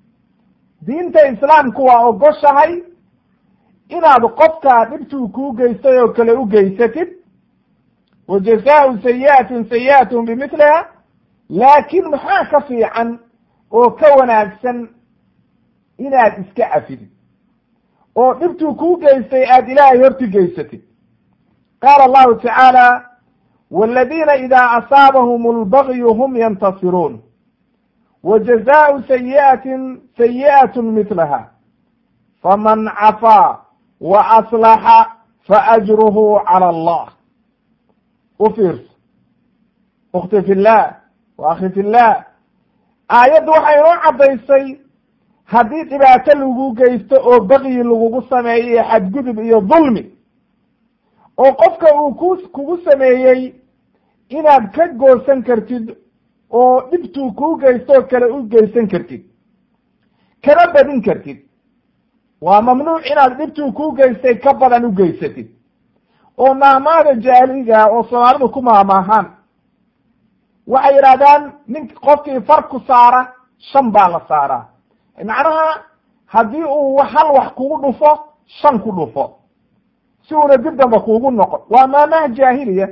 diinta islaamku waa ogoshahay inaad qofkaa dhibtuu kuu geystay oo kale u geysatid wa jazaau sayi'atin sayi'atun bimithliha laakiin maxaa ka fiican oo ka wanaagsan inaad iska cafidid oo dhibtuu kuu geystay aad ilaahay horti geysatid qaala allahu tacaala wاladiina idaa asaabahum اlbagyu hum yantasiruun wa jazaau sayi'atin sayi'at mitlaha faman cafaa wa aslaxa faajruhu calى allah u fiirso ukti fi llah wa akhi fi llah aayaddu waxay inoo caddaysay haddii dhibaato lagu geysto oo bagyi lagugu sameeyo iyo xadgudub iyo dulmi oo qofka uu ku kugu sameeyey inaad ka goosan kartid oo dhibtuu kuu geysto kale u geysan kartid kana badin kartid waa mamnuuc inaad dhibtuu kuu geystay ka badan u geysatid oo maahmaada jaahiliga oo soomaalidu ku maahmaahaan waxay yidhahdaan nink qofkii far ku saara shan baa la saaraa macnaha haddii uu hal wax kugu dhufo shan ku dhufo si uuna dib damba kuugu noqon waa maamaha jaahiliya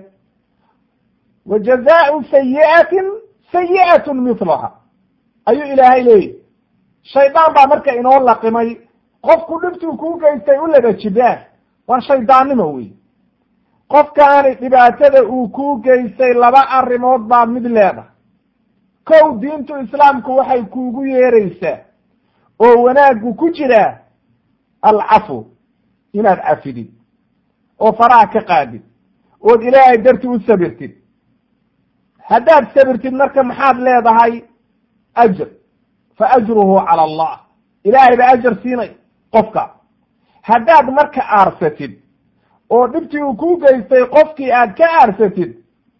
wa jazaau sayi'atin sayi'atun mitlaha ayuu ilaahay leeyahy shaydaan baa marka inoo laqimay qofku dhibtuu kuu geystay u laba jibaan waa shaydaannimo wey qofkaani dhibaatada uu kuu geystay laba arrimood baa mid leedahay kow diintu islaamku waxay kuugu yeeraysaa oo wanaaggu ku jiraa alcafu inaad cafidid oo faraha ka qaadid ood ilaahay darti u sabirtid haddaad sabirtid marka maxaad leedahay ajr fa ajruhu cala allah ilaahay baa ajar siinay qofka haddaad marka aarsatid oo dhibtii uu kuu geystay qofkii aad ka aarsatid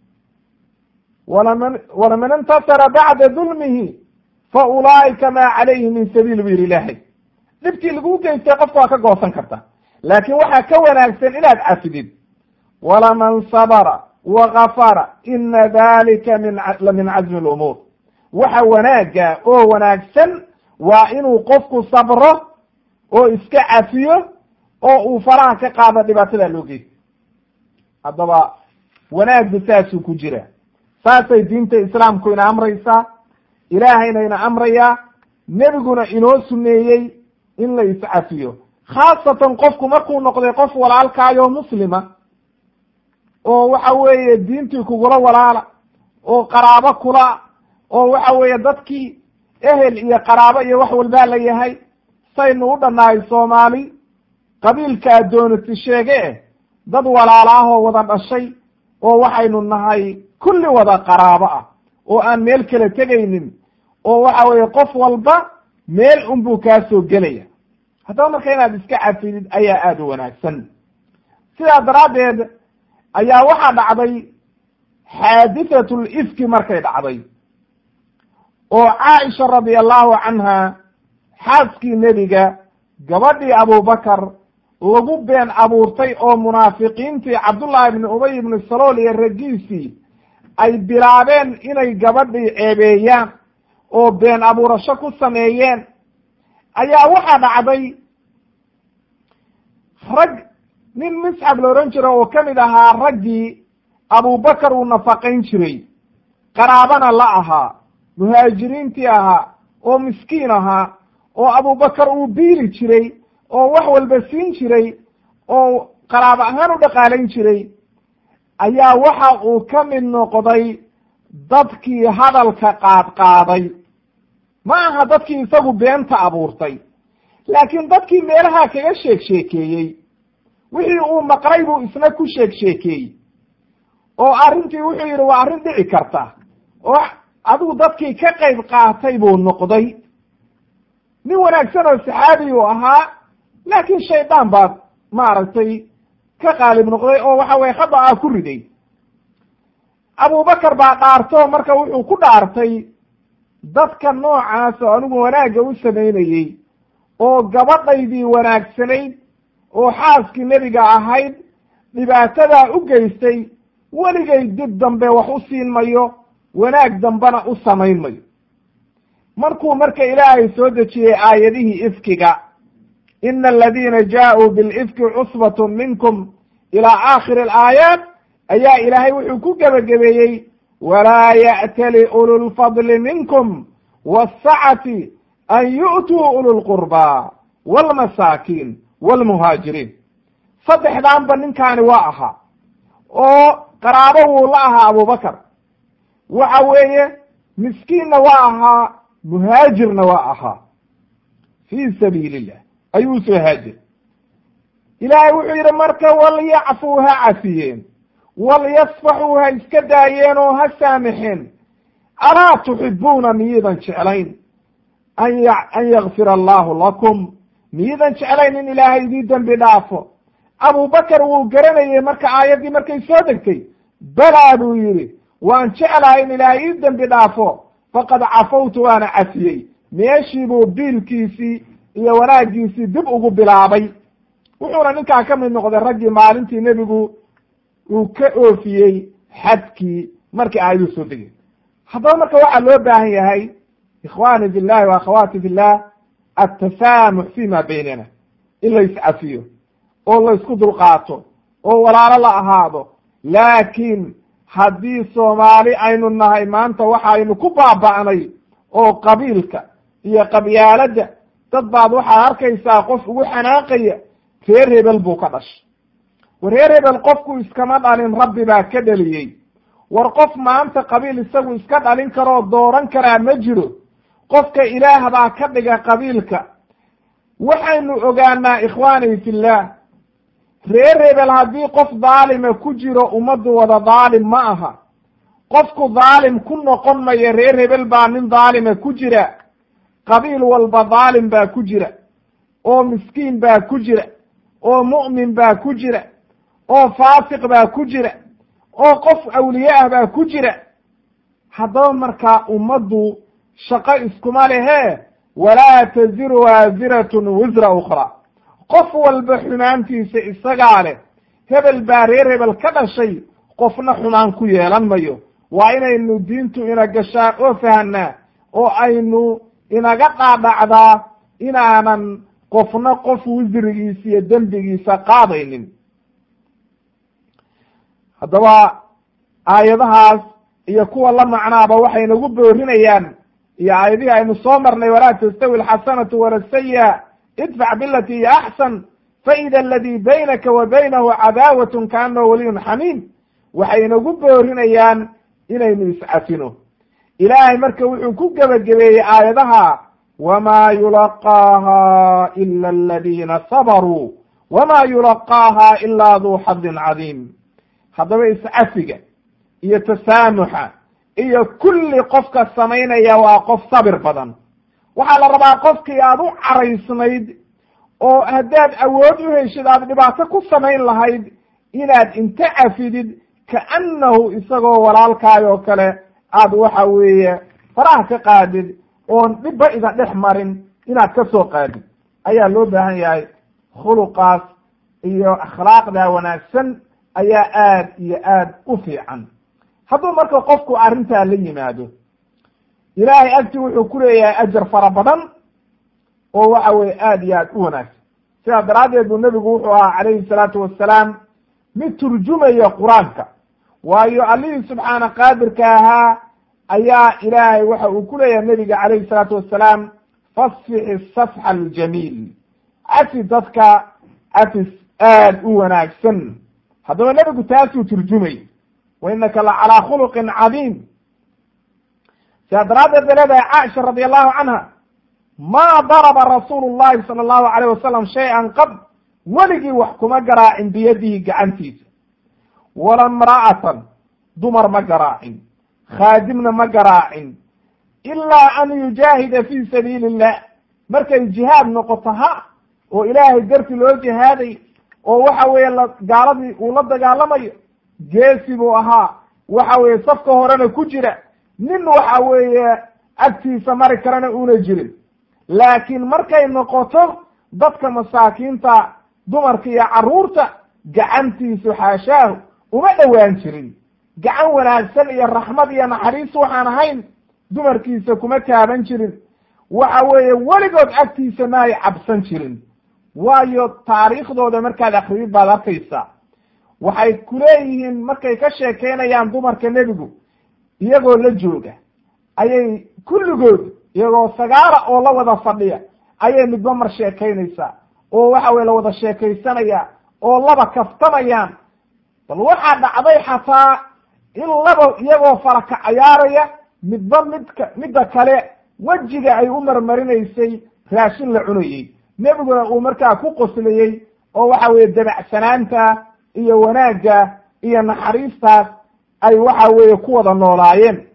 walaman walaman intasara bacda dulmihi fa ulaa'ika maa calayhi min sabiil bu yidhi ilaahay dhibtii laguu geystay qofka waa ka goosan karta laakiin waxaa ka wanaagsan inaad cafidid walaman sabara wagafara ina dalika min la min cazmi lumuur waxa wanaaga oo wanaagsan waa inuu qofku sabro oo iska cafiyo oo uu faraha ka qaado dhibaatada loo geysto haddaba wanaagba saasuu ku jira saasay diinta islaamku ina amraysaa, ilaahayna ina amrayaa, nebiguna inoo suneeyey in la iscafiyo, khaasatan qofku markuu noqday qof walaalkaayoo muslima oo waxa weeye diintii kugula walaala, oo qaraabo kula, oo waxa weeye dadkii ehel iyo qaraabo iyo wax walbaa la yahay. saynu u dhannahay soomaali, qabiilkaa doonati sheege eh dad walaala ah oo wada dhashay, oo waxaynu nahay kulli wada qaraabo ah, oo aan meel kala tegaynin, oo waxa weeye qof walba meel unbuu kaa soo gelaya. haddaba marka inaad iska cafidid ayaa aada u wanaagsan. sidaa daraaddeed ayaa waxaa dhacday xaadisatul ifki markay dhacday, oo caaisha radi allahu canha xaaskii nebiga gabadhii abubakar lagu been abuurtay, oo munaafiqiintii cabdullahi ibni ubay ibni salool iyo raggiisii ay bilaabeen inay gabadhii ceebeeyaan oo been abuurasho ku sameeyeen, ayaa waxaa dhacday rag nin misxab la odhan jiro oo ka mid ahaa raggii abubakar uu nafaqayn jiray, qaraabana la ahaa, muhaajiriintii ahaa, oo miskiin ahaa, oo abubakar uu biili jiray, oo wax walba siin jiray, oo qaraabo ahaan u dhaqaalayn jiray, ayaa waxa uu ka mid noqday dadkii hadalka qaadqaaday. ma aha dadkii isagu beenta abuurtay, laakiin dadkii meelaha kaga sheeg sheekeeyey, wixii uu maqlay buu isna ku sheeg sheekeeyey, oo arrintii wuxuu yidhi waa arrin dhici karta, oo adigu dadkii ka qayb qaatay buu noqday. nin wanaagsan oo saxaabi uu ahaa, laakiin shaydaan baa maaragtay ka qaalib noqday oo waxa weye khada ah ku riday. abubakar baa dhaarto marka wuxuu ku dhaartay dadka noocaas oo anigu wanaagga u samaynayey, oo gabadhaydii wanaagsanayd oo xaaskii nebiga ahayd dhibaatadaa u geystay, weligay dib dambe wax u siin mayo, wanaag dambena u samayn mayo. markuu marka ilaahay soo dejiyey aayadihii ifkiga, ina aladiina jaa-uu bilifki cusbatun minkum ilaa aakhiri alaayaat, ayaa ilaahay wuxuu ku gebagabeeyey walaa ya'tali ulu lfadli minkum waasacati an yu'tuu ulu lqurbaa waalmasaakiin waalmuhaajiriin. saddexdaanba ninkaani waa ahaa, oo qaraabo wuu la ahaa abubakar, waxa weeye miskiinna waa ahaa, muhaajirna waa ahaa, fii sabiili illah ayuu soo haajir. ilaahay wuxuu yidhi marka walyacfuu ha cafiyeen, walyasfaxuu ha iska daayeen oo ha saamixeen. alaa tuxibuuna miyidan jeclayn an an yakfira allahu lakum, miyidan jeclayn in ilaahay idii dembi dhaafo. abubakar wuu garanayey marka aayaddii markay soo degtay, balaa buu yidhi waan jeclahay in ilaahay ii dembi dhaafo, faqad cafawtu waana cafiyey. meeshii buu biilkiisii iyo wanaaggiisii dib ugu bilaabay. wuxuuna ninkaa ka mid noqday raggii maalintii nebigu uu ka oofiyey xadkii markii aayaduu soo degay. haddaba marka waxaa loo baahan yahay ikhwaani fi llahi wa akhawaati fi llah atasaamux fi ma baynana, in la iscafiyo oo la isku dulqaato oo walaalo la ahaado. laakiin haddii soomaali aynu nahay maanta waxaynu ku baaba'nay oo qabiilka iyo qabyaaladda, dad baad waxaad arkaysaa qof ugu xanaaqaya reer hebel buu ka dhashay. war reer hebel qofku iskama dhalin, rabbi baa ka dhaliyey. war qof maanta qabiil isagu iska dhalin karoo dooran karaa ma jiro, qofka ilaah baa ka dhiga qabiilka. waxaynu ogaanaa ikhwaani fillah, reer hebel haddii qof dhaalima ku jiro ummaddu wada dhaalim ma aha. qofku dhaalim ku noqon mayo reer hebel baa nin dhaalima ku jira, qabiil walba dhaalim baa ku jira, oo miskiin baa ku jira, oo mu'min baa ku jira, oo faasiq baa ku jira, oo qof awliye ah baa ku jira. haddaba markaa ummaddu shaqo iskuma lehe, walaa taziru waasiratun wisra ukhra, qof walba xumaantiisa isagaa leh. hebel baa reer hebel ka dhashay, qofna xumaan ku yeelan mayo. waa inaynu diintu ina gashaa oo fahanaa, oo aynu inaga dhaadhacdaa inaanan qofna qof wisrigiisa iyo dembigiisa qaadaynin. haddaba aayadahaas iyo kuwa la macnaaba waxay nagu boorinayaan iyo aayadihii aynu soo marnay walaa tastawi alxasanatu wala sayi'a idfac bilati hiya axsan faida aladii baynaka wa baynahu cadaawatun kaanahu waliyun xamiim waxay nagu boorinayaan inaynu iscafino. ilaahay marka wuxuu ku gebagabeeyey aayadaha wamaa yulaqaaha ila aladiina sabaruu wamaa yulaqaaha ilaa duu xadin cadiim. haddaba iscafiga iyo tasaamuxa iyo kulli qofka samaynaya waa qof sabir badan. waxaa la rabaa qofkii aad u caraysnayd oo haddaad awood u heshid aad dhibaato ku samayn lahayd inaad inta cafidid kaannahu isagoo walaalkaay oo kale aad waxa weeye faraha ka qaadid oon dhibba ida dhex marin inaad ka soo qaadid ayaa loo baahan yahay. khuluqaas iyo akhlaaqda wanaagsan ayaa aad iyo aad u fiican. hadduu marka qofku arrintaa la yimaado ilaahay agti wuxuu ku leeyahay ajar fara badan oo waxa weye aad iyo aad u wanaagsan. sidaa daraaddeed buu nebigu wuxuu ahaa calayhi salaatu wassalaam mid turjumaya qur-aanka, waayo allihii subxaana qaadirka ahaa ayaa ilaahay waxa uu ku leeyahay nebiga calayhi salaatu wassalaam fasfixi safxa aljamiil, cafi dadka cafis aad u wanaagsan. haddaba nebigu taasuu turjumay wa inaka la calaa khuluqin cadiim. sidaa daraaddeed bay leedahay caaisha radi allahu canha maa daraba rasuulu llahi sala allahu alayh wasalam shay-an qad, weligii wax kuma garaacin biyadihi gacantiisa, wala imra'atan dumar ma garaacin, khaadimna ma garaacin, ilaa an yujaahida fi sabiili illah. markay jihaad noqoto ha oo ilaahay darti loo jihaaday oo waxa weeye la gaaladii uu la dagaalamayo, geesi buu ahaa, waxa weeye safka horena ku jira, nin waxa weeye agtiisa mari karana una jirin. laakiin markay noqoto dadka masaakiinta dumarka iyo carruurta gacantiisu xaashaahu uma dhowaan jirin. gacan wanaagsan iyo raxmad iyo naxariis waxaan ahayn dumarkiisa kuma taaban jirin. waxa weeye weligood agtiisa ma ay cabsan jirin, waayo taariikhdooda markaad akridid baad arkaysaa. waxay kuleeyihiin markay ka sheekeynayaan dumarka nebigu iyagoo la jooga ayay kulligood iyagoo sagaara oo la wada fadhiya ayay midba mar sheekaynaysaa oo waxa weye la wada sheekaysanaya oo laba kaftamayaan. bal waxaa dhacday xataa in laba iyagoo faraka cayaaraya midba midka midda kale wejiga ay u marmarinaysay raashin la cunayey, nebiguna uu markaa ku qoslayey oo waxa weeye dabacsanaanta iyo wanaagga iyo naxariistaas ay waxa weeye ku wada noolaayeen.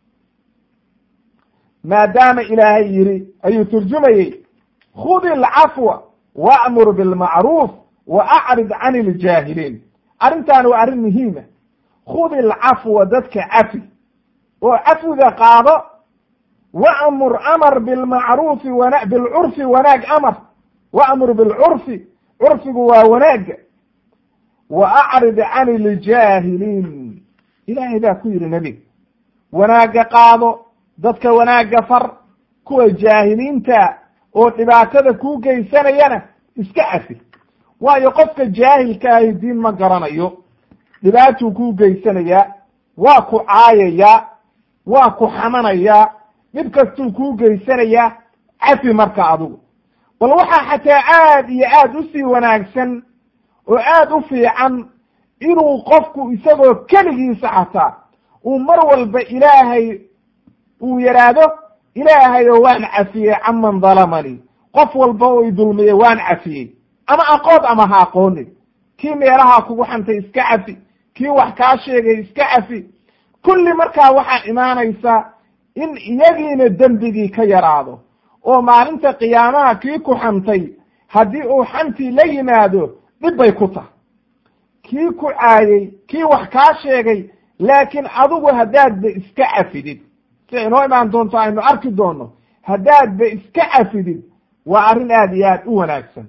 maadaama ilaahay yidhi ayuu turjumayey khudi alcafwa waamur bilmacruuf wa acrid can iljaahiliin. arrintan waa arrin muhiima. khudi alcafwa dadka cafi oo cafiga qaado, waamur amar bilmacruufi wana bilcurfi wanaag amar, waamur bilcurfi, curfigu waa wanaaga, wa acrid can iljaahiliin. ilaahay baa ku yidhi nebiga wanaaga qaado, dadka wanaagga far, kuwa jaahiliinta oo dhibaatada kuu geysanayana iska cafi. waayo qofka jaahilka ahi diin ma garanayo, dhibaatuu kuu geysanayaa, waa ku caayayaa, waa ku xamanayaa, dhib kastuu kuu geysanayaa. cafi marka adigu. bal waxaa xataa aad iyo aad usii wanaagsan oo aad u fiican inuu qofku isagoo keligiisa xataa uu mar walba ilaahay uu yidhaahdo ilaahayo waan cafiyey caman dalamani, qof walba oo i dulmiyey waan cafiyey, ama aqoon ama ha aqoonin. kii meelaha kugu xantay iska cafi, kii wax kaa sheegay iska cafi. kulli markaa waxaa imaanaysa in iyagiina dembigii ka yaraado oo maalinta qiyaamaha kii ku xantay haddii uu xantii la yimaado dhib bay ku tahay. kii ku caayey, kii wax kaa sheegay, laakiin adigu haddaadba iska cafidid, si inoo imaan doonto aynu arki doono, haddaadba iska cafidid waa arrin aad iyo aad u wanaagsan.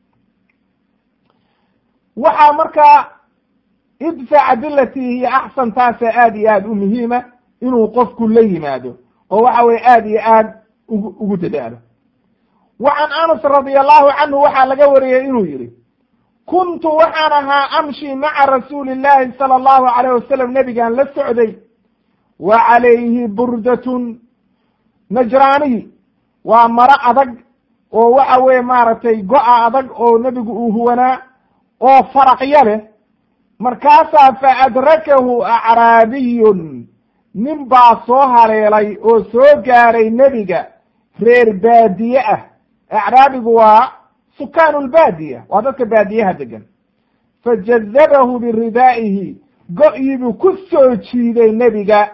waxaa markaa idfac bilati hiya axsan, taasa aad iyo aad u muhiima inuu qofku la yimaado oo waxa weye aad iyo aad ugu ugu dadaalo. wa can anas radi allahu canhu waxaa laga wariyey inuu yihi kuntu waxaan ahaa amshi maca rasuuli llahi sala allahu alayh wasalam, nebigaan la socday wa calayhi burdatun najraaniy waa maro adag oo waxa weeye maaragtay go-a adag oo nebigu uu huwanaa oo faraqyo leh. markaasaa fa adrakahu acraabiyun nin baa soo haleelay oo soo gaaray nebiga reer baadiye ah. acraabigu waa sukaanu lbaadiya, waa dadka baadiyaha degan. fajadabahu biridaa'ihi, go-yiibuu ku soo jiiday nebiga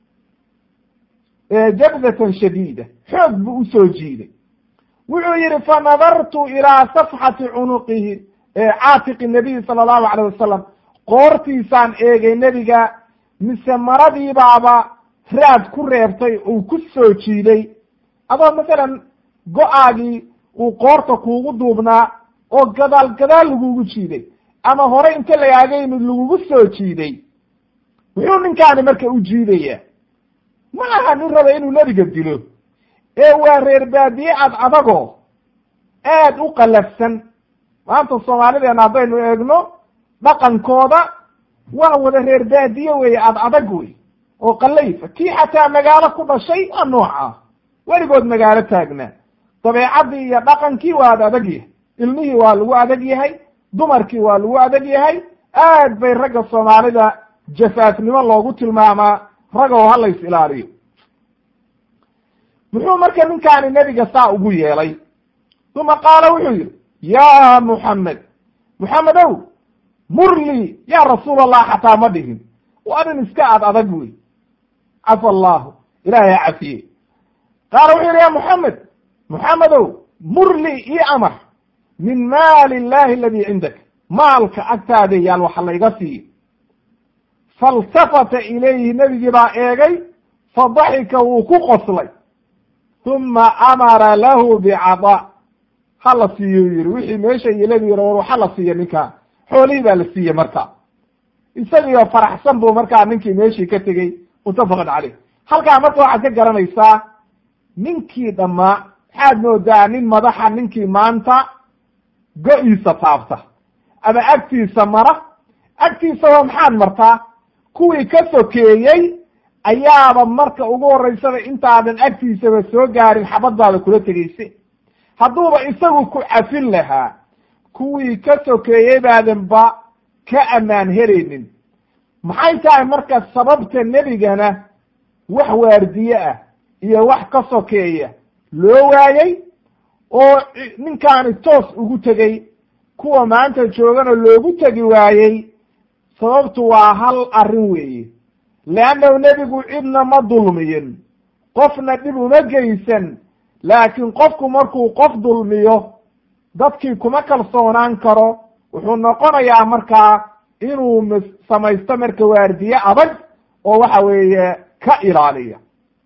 jabdatan shadiida, xoog buu u soo jiiday. wuxuu yidhi fanadartu ilaa safxati cunuqihi, caatiqi nabiyi sala allahu alayh wasalam, qoortiisaan eegay nebiga, mise maradiibaaba raad ku reebtay uu ku soo jiiday. adoo masalan go-aagii uu qoorta kuugu duubnaa oo gadaal gadaal lagugu jiiday, ama hore inta lagaagaynu lagugu soo jiiday, wuxuu ninkaani marka u jiidayaa? ma aha nin raba inuu nebiga dilo, ee waa reer baadiye ad adagoo aad u qalafsan. maanta soomaalideena haddaynu eegno dhaqankooda waa wada reer baadiye weeye, ad adag wey oo qalayfa. kii xataa magaalo ku dhashay waa nooca, weligood magaalo taagnaa. dabeecaddii iyo dhaqankii waa ad adag yahay, ilmihii waa lagu adag yahay, dumarkii waa lagu adag yahay. aad bay ragga soomaalida jafaafnimo loogu tilmaamaa, ragoo ha lays ilaaliyo. muxuu marka ninkaani nebiga saa ugu yeelay? uma qaala wuxuu yidhi yaa muxamed, muxamedow murlii yaa rasuul allah, xataa ma dhihin. waa nin iska ad adag wey. cafa allahu, ilaahay ha cafiye. qaala wuxuu yidhi ya muxamed, muxamedow murlii ii amar min maali illahi aladii cindak, maalka agtaada yaal waxa layga siiyo. faltafata ilayhi, nebigii baa eegay, fadaxika wuu ku qoslay. uma amara lahu bicada, ha la siiyo yidhi wixii meesha yeeladi yidhi war waxa la siiya ninkaa. xoolihii baa la siiyey marka, isagiioo faraxsan buu markaa ninkii meeshii ka tegey. muttafaqun caleyh. halkaa marka waxaad ka garanaysaa ninkii dhammaa, maxaad moodaa nin madaxa ninkii maanta go-iisa taabta ama agtiisa mara. agtiisaba maxaad martaa? kuwii ka sokeeyey ayaaba marka ugu horreysaba intaadan agtiisaba soo gaarin xabaddaada kula tegeyse. hadduuba isagu ku cafin lahaa, kuwii ka sokeeyey baadanba ka ammaan helaynin. maxay tahay marka sababta nebigana wax waardiye ah iyo wax ka sokeeya loo waayey oo ninkaani toos ugu tegey, kuwa maanta joogana loogu tegi waayey? sababtu waa hal arrin weeye. leannahu nebigu cidna ma dulmiyin, qofna dhib uma geysan. laakiin qofku markuu qof dulmiyo, dadkii kuma kalsoonaan karo. wuxuu noqonayaa markaa inuu samaysto marka waardiye adag oo waxa weeye ka ilaaliya.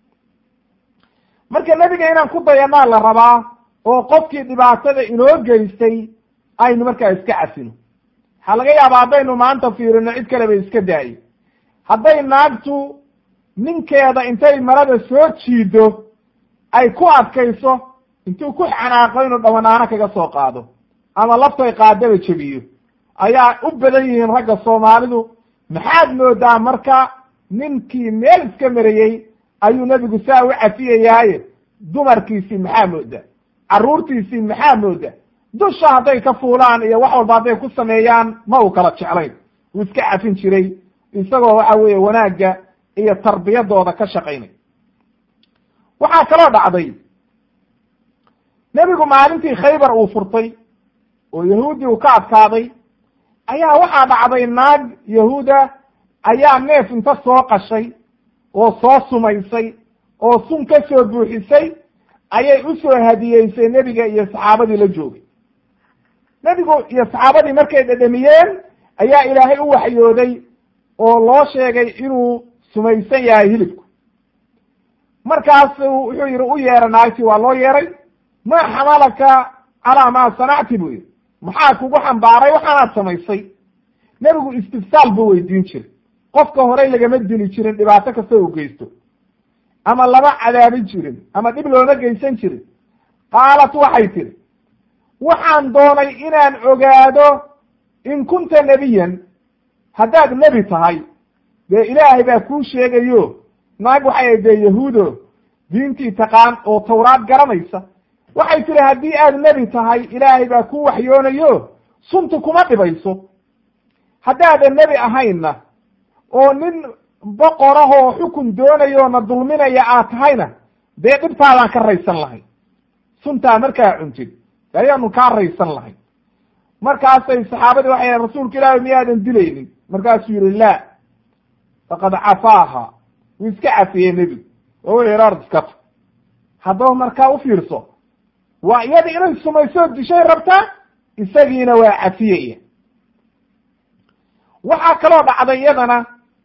marka nebiga inaan ku dayanaa la rabaa, oo qofkii dhibaatada inoo geystay aynu markaa iska cafino. waxaa laga yaabaa haddaynu maanta fiirino cid kale bay iska daayi. hadday naagtu ninkeeda intay marada soo jiido ay ku adkayso, intuu ku xanaaqo inuu dhawanaano kaga soo qaado ama laftay qaadaba jebiyo, ayaa u badan yihiin ragga soomaalidu. maxaad moodaa marka ninkii meel iska marayey ayuu nebigu saa u cafiyayaaye, dumarkiisii maxaa mooda, carruurtiisii maxaa mooda, dusha hadday ka fuulaan iyo wax walba hadday ku sameeyaan ma uu kala jeclayn, wuu iska cafin jiray isagoo waxa weeye wanaagga iyo tarbiyadooda ka shaqaynay. waxaa kaloo dhacday nebigu maalintii khaybar uu furtay oo yahuudi uu ka adkaaday, ayaa waxaa dhacday naag yahuuda ayaa neef inta soo qashay oo soo sumaysay oo sun ka soo buuxisay ayay u soo hadiyeysay nebiga iyo saxaabadii la joogay. nebigu iyo saxaabadii markay dhedhamiyeen ayaa ilaahay u waxyooday oo loo sheegay inuu sumaysan yahay hilibku. markaasu wuxuu yidhi u yeera naagtii, waa loo yeeray. ma xamalaka calaa maa sanacti buu yidhi, maxaa kugu xambaaray waxaanaad samaysay? nebigu istifsaal buu weydiin jiray. qofka horey lagama dili jirin dhibaato kasta u geysto, ama lama cadaabin jirin, ama dhib looma geysan jirin. qaalat waxay tidhi waxaan doonay inaan ogaado in kunta nebiyan, haddaad nebi tahay dee ilaahay baa kuu sheegayo naag waxay dee yahuudo diintii taqaan oo tawraad garanaysa waxay tiri haddii aad nebi tahay ilaahay baa ku waxyoonayo suntu kuma dhibayso haddaadan nebi ahaynna oo nin boqorahoo xukun doonayo na dulminaya aad tahayna dee dhibtaadaan ka raysan lahay suntaa markaa cuntid ayaanu kaa raysan lahay markaasay saxaabadii waxay yidhahen rasuulka ilaahi miyaadan dilaynin markaasuu yihi laa faqad cafaaha wuu iska cafiyey nebigu oo wuxuu yidhi ard iska ta haddaba markaa u fiirso waa iyada inay sumaysoo dishay rabtaa isagiina waa cafiyaya waxaa kaloo dhacday iyadana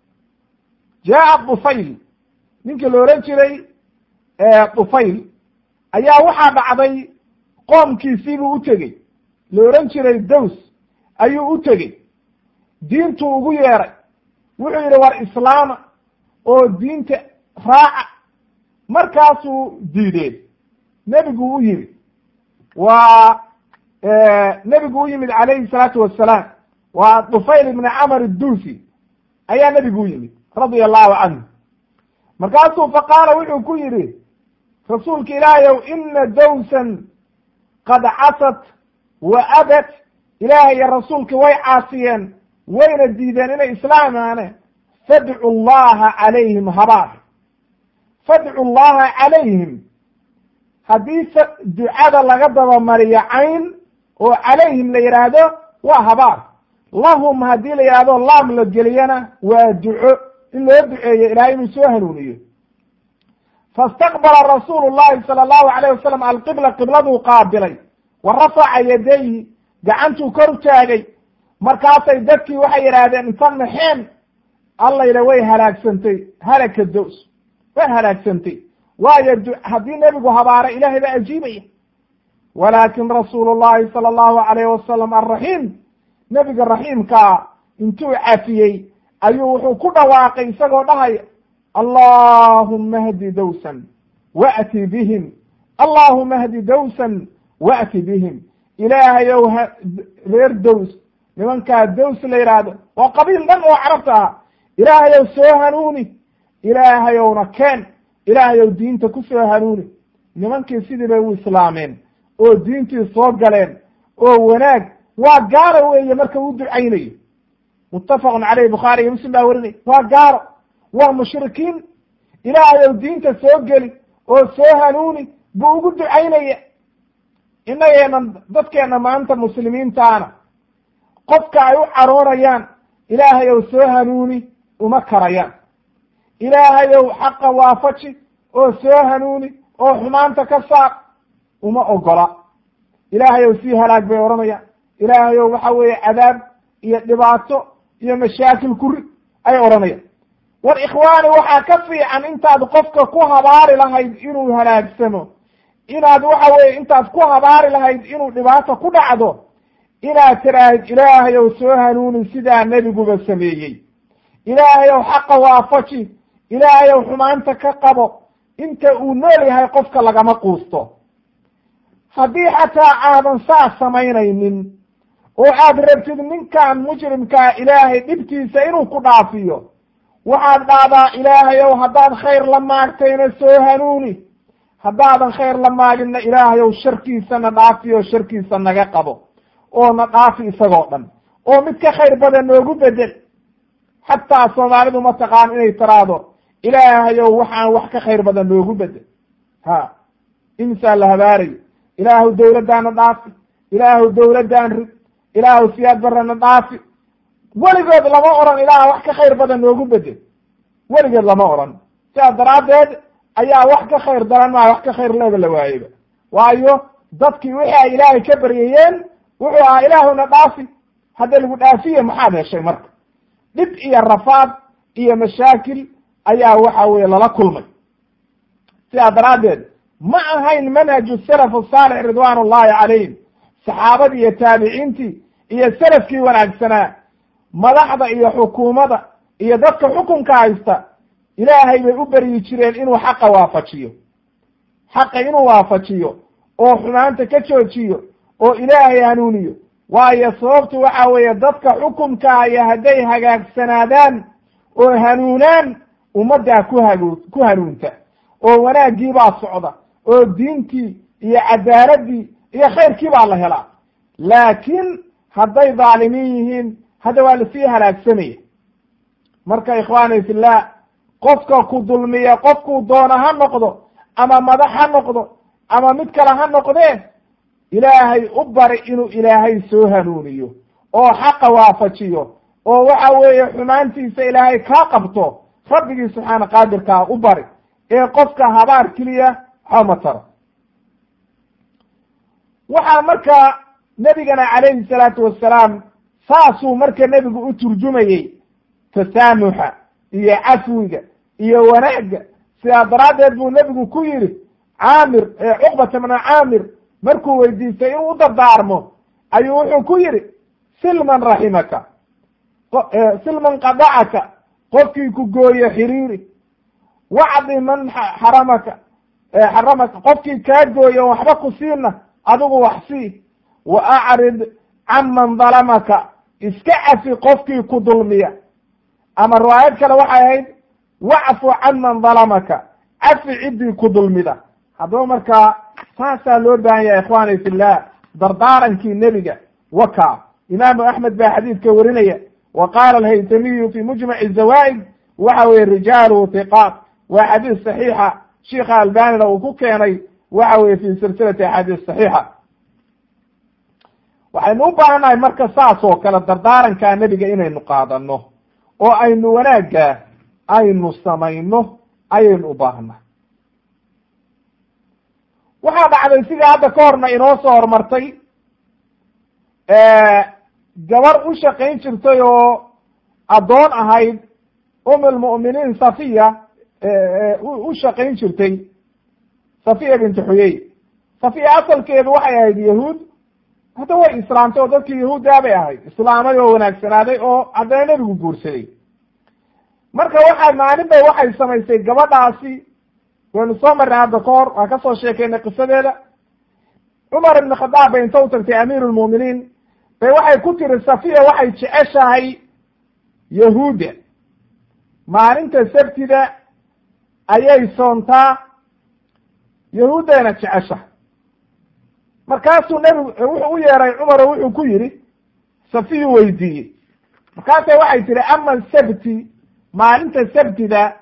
jaa dufayl ninkii la ohan jiray dufayl ayaa waxaa dhacday qoomkiisiibuu u tegey la ohan jiray daws ayuu u tegey diintuu ugu yeeray wuxuu yidhi war islaama oo diinta raaca markaasuu diideen nebigu u yimid waa nebigu u yimid calayhi salaatu wassalaam waa dufayl ibni camar adduusi ayaa nebigu u yimid radia allahu canhu markaasuu faqaala wuxuu ku yidhi rasuulka ilaahayow ina dawsan qad casat wa abat ilaahay iyo rasuulka way caasiyeen wayna diideen inay islaamaane fadcu llaha calayhim habaar fadcu llaha calayhim haddii ducada laga dabamariyo cayn oo calayhim la yidhaahdo waa habaar lahum haddii la yidhahdo laam la geliyana waa duco in loo duceeyo ilaahay inuu soo hanuuniyo faاstaqbala rasuulu llahi sala allahu alayh wasalam alqibla qibladuu qaabilay wa rafaca yadayhi gacantuu kor taagay markaasay dadkii waxay yidhaahdeen inta naxeen alla yidha way halaagsantay halaka daws way halaagsantay waayo haddii nebigu habaara ilaahay baa ajiibaya walaakin rasuulu llahi sala allahu alayh wasalam alraxiim nebiga raxiimkaa intuu cafiyey ayuu wuxuu ku dhawaaqay isagoo dhahaya allahuma hdi dawsan wa'ti bihim allahuma hdi dawsan wa'ti bihim ilaahayow reer daws nimankaa daws la yidhaahdo waa qabiil dhan oo carabta ah ilaahayow soo hanuuni ilaahayowna keen ilaahayow diinta ku soo hanuuni nimankii sidii bay u islaameen oo diintii soo galeen oo wanaag waa gaaro weeye marka uu ducaynayo muttafaqun caleyh bukhaari iyo muslim baa werinay waa gaaro waa mushrikiin ilaahayow diinta soo geli oo soo hanuuni buu ugu ducaynaya innageena dadkeena maanta muslimiintaana qofka ay u caroonayaan ilaahayow soo hanuuni uma karayaan ilaahayow xaqa waafaji oo soo hanuuni oo xumaanta ka saar uma ogola ilaahayow sii halaag bay odhanayaan ilaahayow waxa weeye cadaab iyo dhibaato iyo mashaakil kuri ay odhanayaan war ikhwaani waxaa ka fiican intaad qofka ku habaari lahayd inuu halaagsamo inaad waxa weye intaad ku habaari lahayd inuu dhibaato ku dhacdo inaad tiraahid ilaahayow soo hanuuni sidaa nebiguba sameeyey ilaahayow xaqa waafaji ilaahayow xumaanta ka qabo inta uu nool yahay qofka lagama quusto haddii xataa aadan saas samaynaynin oo aad rabtid ninkan mujrimkaa ilaahay dhibtiisa inuu ku dhaafiyo waxaad dhahdaa ilaahayow haddaad khayr la maagtayna soo hanuuni haddaadan khayr la maaginna ilaahayow sharkiisana dhaafiyo sharkiisa naga qabo oo na dhaafi isagoo dhan oo mid ka khayr badan noogu bedel xataa soomaalidu ma taqaan inay tiraahdo ilaahayow waxaan wax ka khayr badan noogu bedel ha imsaa la habaarayo ilaahu dawladdaana dhaafi ilaahu dawladdaan rid ilaahu siyaad barana dhaafi weligood lama oran ilaah wax ka khayr badan noogu bedel weligeed lama oran sidaa daraaddeed ayaa wax ka khayr daran maa wax ka khayr leeba la waayeba waayo dadkii wixii ay ilaahay ka baryayeen wuxuu ahaa ilaahuna dhaafi hadda lagu dhaafiye maxaad heshay marka dhib iyo rafaad iyo mashaakil ayaa waxa weye lala kulmay sidaa daraaddeed ma ahayn manhaju salaf asaalix ridwaan ullahi calayhim saxaabadii iyo taabiciintii iyo salafkii wanaagsanaa madaxda iyo xukuumadda iyo dadka xukunka haysta ilaahay bay u beryi jireen inuu xaqa waafajiyo xaqa inuu waafajiyo oo xumaanta ka joojiyo oo ilaahay hanuuniyo waayo sababtu waxa weeye dadka xukunka haya hadday hagaagsanaadaan oo hanuunaan ummaddaa ku hagu ku hanuunta oo wanaaggii baa socda oo diintii iyo cadaaladii iyo khayrkii baa la helaa. laakiin hadday dhaalimiin yihiin hadda waa lasii halaagsamaya. marka ikhwaani fillah, qofka ku dulmiya qofkuu doona ha noqdo ama madax ha noqdo ama mid kale ha noqdee, ilaahay u bari inuu ilaahay soo hanuuniyo oo xaqa waafajiyo oo waxa weeye xumaantiisa ilaahay kaa qabto. rabbigii subxaana qaadirkaa u bari ee qofka habaar keliya xoma taro. waxaa marka nebigana calayhi salaatu wassalaam saasuu marka nebigu u turjumayey tasaamuxa iyo cafwiga iyo wanaagga. sidaa daraaddeed buu nebigu ku yidhi caamir cuqbata bna caamir markuu weydiistay inuu u dardaarmo ayuu wuxuu ku yidhi silman raximaka silman qadacaka, qofkii ku gooye xiriiri, wacdi man xaramaka xaramaka, qofkii kaa gooye o waxba ku siina adigu wax sii, wa acrid can man dalamaka, iska cafi qofkii ku dulmiya. ama riwaayad kale waxay ahayd wacfu can man dalamaka, cafi ciddii ku dulmida. haddaba markaa saasaa loo baahan yahay ikhwaani fillah, dardaarankii nebiga waka. imaamu axmed baa xadiidka warinaya, wa qaala alhaytamiyu fi mujmaci zawaa'id waxa weye rijaaluhu hiqaat. waa xadiis saxiixa, sheikha albanina uu ku keenay waxa weye fi silsilati axaadiis saxiixa. waxaynu u baahannahay marka saas oo kale dardaarankaa nebiga inaynu qaadano oo aynu wanaagga aynu samayno ayaynu u baahannahay. waxaa dhacday sidii hadda ka horna inoo soo hormartay, gabar u shaqayn jirtay oo addoon ahayd um almu'miniin safiya u shaqayn jirtay, safiya bintu xuyey. safiya asalkeedu waxay ahayd yahuud, hadda way islaamtay oo dadkii yahuuddaa bay ahayd, islaamay oo wanaagsanaaday oo haddana nebigu guursaday. marka waxaa maalin bay waxay samaysay gabadhaasi, waynu soo marnay hadda ka hor, waan ka soo sheekaynay qisadeeda. cumar ibn khadaab bay inta u tagtay amiiru lmu'miniin bay waxay ku tiri safiya waxay jeceshahay yahuudda, maalinta sabtida ayay soontaa, yahuuddayna jeceshahay. markaasuu nebigu wuxuu u yeeray cumar oo wuxuu ku yidhi, safiyu weydiiyey. markaasay waxay tihi ama sabti, maalinta sabtida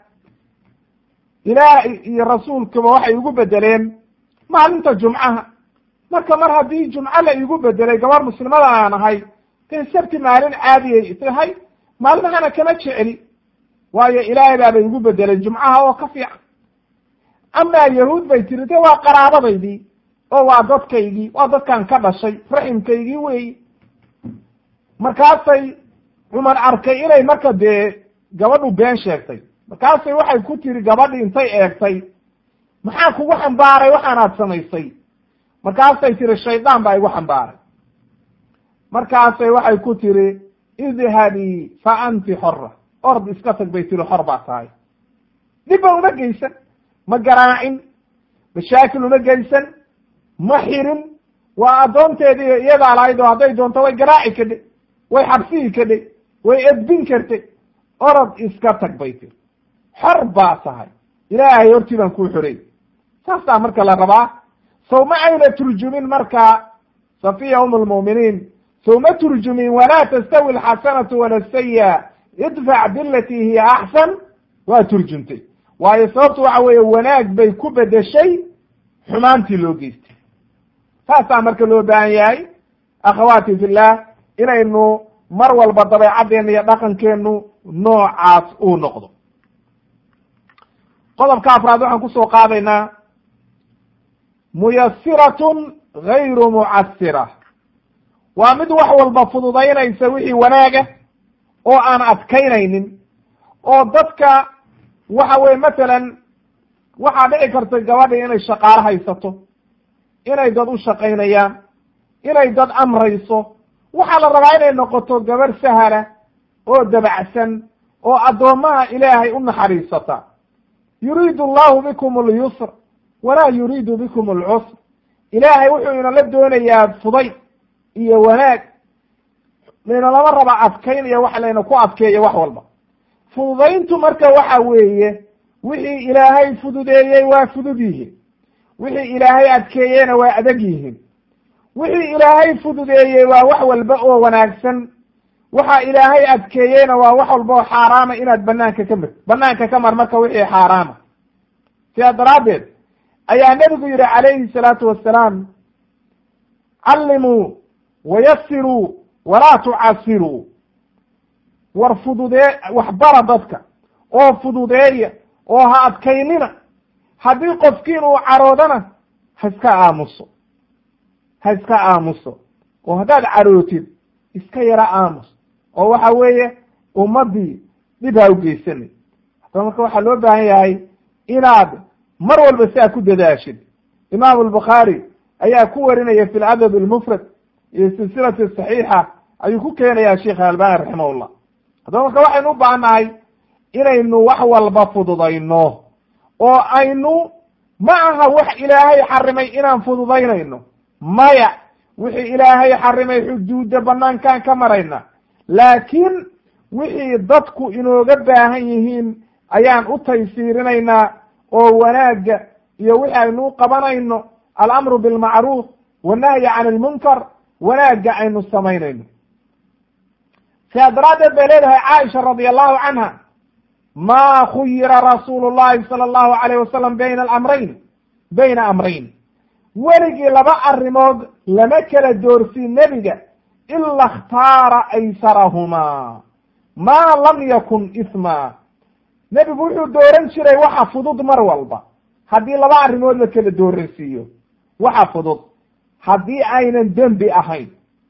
ilaah iyo rasuulkaba waxay igu bedeleen maalinta jumcaha. marka mar haddii jumco la igu bedelay gabar muslimada aan ahay, dee sabti maalin caadiyay tahay, maalmahana kama jeceli, waayo ilaahay baaba igu bedelay jumcaha oo ka fiican. amaa yahuud bay tiri de waa qaraabadaydii oo waa dadkaygii, waa dadkan ka dhashay, raximkaygii weyi. markaasay cumar arkay inay marka dee gabadhu been sheegtay. markaasay waxay ku tiri gabadhi intay eegtay, maxaa kugu xambaaray waxaanaad samaysay? markaasay tiri shaydaan baa igu xambaaray. markaasay waxay ku tiri idhabii fa anti xora, ord iska tag bay tiri, xor baa tahay. dhibba uma geysan, ma garaacin, mashaakil uma geysan, ma xirin, waa addoonteedii iyadaa lahayd oo hadday doonto way garaaci kadhe, way xabsihi kadhe, way edbin karte, orod iska tag bay tiri, xor baa tahay, ilaahay hortii baan kuu xorey. saasaa marka la rabaa. sow ma ayna turjumin marka safiya um almu'miniin, sow ma turjumin walaa tastawi alxasanatu wala sayi'a idfac bilatii hiya axsan? waa turjumtay, waayo sababtu waxa weeye wanaag bay ku bedeshay xumaantii loo geystay. saasaa marka loo baahan yahay akhawaati fillah inaynu mar walba dabeecaddeena iyo dhaqankeenu noocaas uu noqdo. qodobka afraad waxaan kusoo qaadaynaa muyasiratun gayru mucasira, waa mid wax walba fududaynaysa wixii wanaaga oo aan adkaynaynin. oo dadka waxa weye masalan waxaa dhici karta gabadhi inay shaqaalo haysato, inay dad u shaqaynayaan, inay dad amrayso. waxaa la rabaa inay noqoto gabar sahla oo dabacsan oo addoommaha ilaahay u naxariisata. yuriidu allahu bikum alyusr walaa yuriidu bikum alcusr. ilaahay wuxuu inala doonayaa fudayd iyo wanaag, laynalama raba adkayn iyo wax layna ku adkeeyo wax walba. fududayntu marka waxa weeye wixii ilaahay fududeeyey waa fudud yihiin, wixii ilaahay adkeeyeyna waa adag yihiin. wixii ilaahay fududeeyey waa wax walba oo wanaagsan, waxa ilaahay adkeeyeyna waa wax walba oo xaaraama inaad banaanka ka mar banaanka ka mar marka wixii xaaraama. sidaa daraaddeed ayaa nebigu yihi calayhi salaatu wassalaam, callimuu wayasiruu walaa tucasiruu, war fududee waxbara dadka oo fududeeya oo ha adkaynina. haddii qofkiin uu caroodana ha iska aamuso ha iska aamuso oo haddaad carootid iska yara aamus oo waxa weeye ummaddii dhib ha u geysanay. haddaba marka waxaa loo baahan yahay inaad mar walba si aad ku dadaashid. imaamu albukhaari ayaa ku warinaya fi ladab almufrad iyo silsilati saxiixa ayuu ku keenayaa sheekh albani raximahullah. haddaba marka waxaynu u baahannahay inaynu wax walba fududayno oo aynu ma aha wax ilaahay xarimay inaan fududaynayno, maya, wixii ilaahay xarimay xuduudda banaankaan ka marayna, laakiin wixii dadku inooga baahan yihiin ayaan u taysiirinaynaa oo wanaagga iyo wixii aynu u qabanayno alamru bilmacruuf wannahyi can ilmunkar wanaagga aynu samaynayno. sidaa daraaddeed bay leedahay caaisha radi allahu canha, ma khuyira rasuulu llahi sala allahu alayh wasalam bayna alamrayn bayna amrayn, weligii laba arrimood lama kala doorsiin nebiga ila ikhtaara aysarahumaa maa lam yakun isma. nebigu wuxuu dooran jiray waxa fudud mar walba haddii laba arrimood la kala dooransiiyo, waxa fudud haddii aynan dembi ahayn.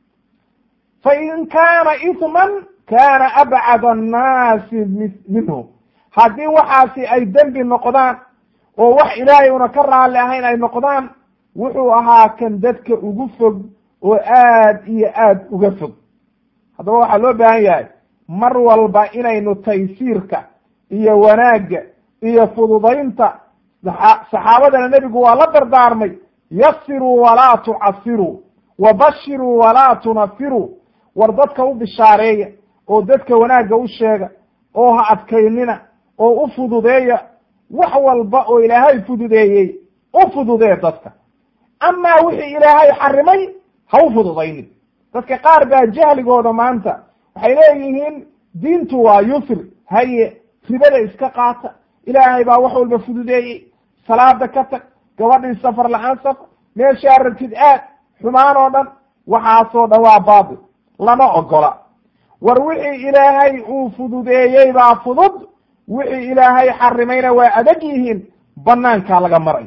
fa in kaana isman kaana abcad annaasi minhu, haddii waxaasi ay dembi noqdaan oo wax ilaahay una ka raalli ahayn ay noqdaan, wuxuu ahaa kan dadka ugu fog oo aad iyo aad uga fog. haddaba waxaa loo baahan yahay mar walba inaynu taysiirka iyo wanaagga iyo fududaynta, saxaabadana nebigu waa la dardaarmay, yasiruu walaa tucasiruu wabashiruu walaa tunafiruu, war dadka u bishaareeya oo dadka wanaagga u sheega oo ha adkaynina oo u fududeeya, wax walba oo ilaahay fududeeyey u fududee dadka. amaa wixii ilaahay xarimay ha u fududaynin. dadka qaar baa jahligooda maanta waxay leeyihiin diintu waa yusr, haye ribada iska qaata, ilaahay baa wax walba fududeeyey, salaada ka tag, gabadhii safar la-aan safar, meeshaa rabtid aad, xumaan oo dhan, waxaasoo dhan waa baatil, lama ogola. war wixii ilaahay uu fududeeyey baa fudud, wixii ilaahay xarimayna waa adag yihiin, banaankaa laga marayo.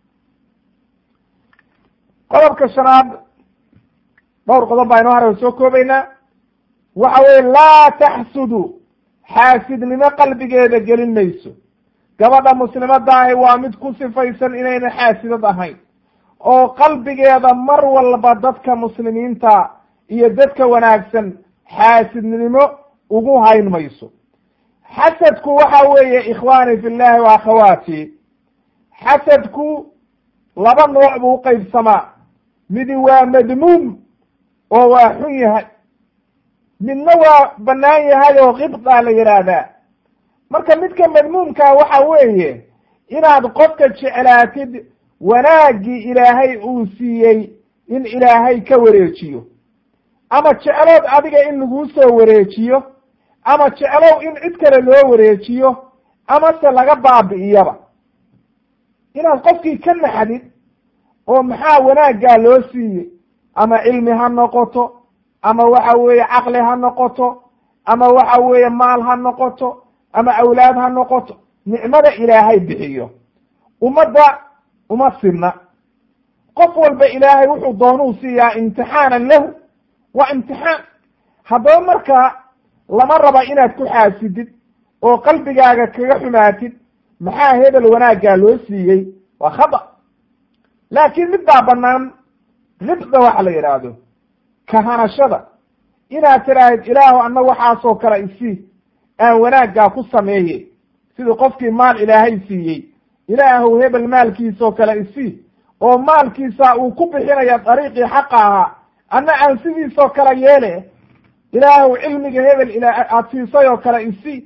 qodobka shanaad, dhowr qodob baa inoo hore soo koobaynaa. waxa weye laa taxsudu, xaasidnimo qalbigeeda gelin mayso. gabadha muslimadaahi waa mid ku sifaysan inayna xaasidad ahayn oo qalbigeeda mar walba dadka muslimiinta iyo dadka wanaagsan xaasidnimo ugu hayn mayso. xasadku waxa weeye ikhwaani fi llahi wa akhawaati, xasadku laba nooc buu uqaybsamaa. midi waa madmuum oo waa xun yahay, midna waa banaan yahay oo qibdaa la yidhaahdaa. marka midka madmuumkaa waxa weeye inaad qofka jeclaatid wanaaggii ilaahay uu siiyey in ilaahay ka wareejiyo, ama jeclood adiga in laguu soo wareejiyo, ama jeclow in cid kale loo wareejiyo, ama se laga baabi'iyaba. inaad qofkii ka naxdid oo maxaa wanaaggaa loo siiyey, ama cilmi ha noqoto, ama waxa weeye caqli ha noqoto, ama waxa weeye maal ha noqoto, ama awlaad ha noqoto, nicmada ilaahay bixiyo ummadda uma sirna. qof walba ilaahay wuxuu doonuu siiyaa imtixaanan lahu, waa imtixaan. haddaba marka lama raba inaad ku xaasidid oo qalbigaaga kaga xumaatid maxaa hebel wanaaggaa loo siiyey, waa khada. laakiin mid baa banaan, qibda waxa la yidhaahdo, kahanashada, inaad tiraahid ilaahu anna waxaasoo kale isii, aan wanaaggaa ku sameeye. sidii qofkii maal ilaahay siiyey, ilaahu hebel maalkiisoo kale isii, oo maalkiisa uu ku bixinaya dariiqii xaqa ahaa, anna aan sidiisoo kale yeele. ilaahu cilmiga hebel ila aad siisay oo kale isii,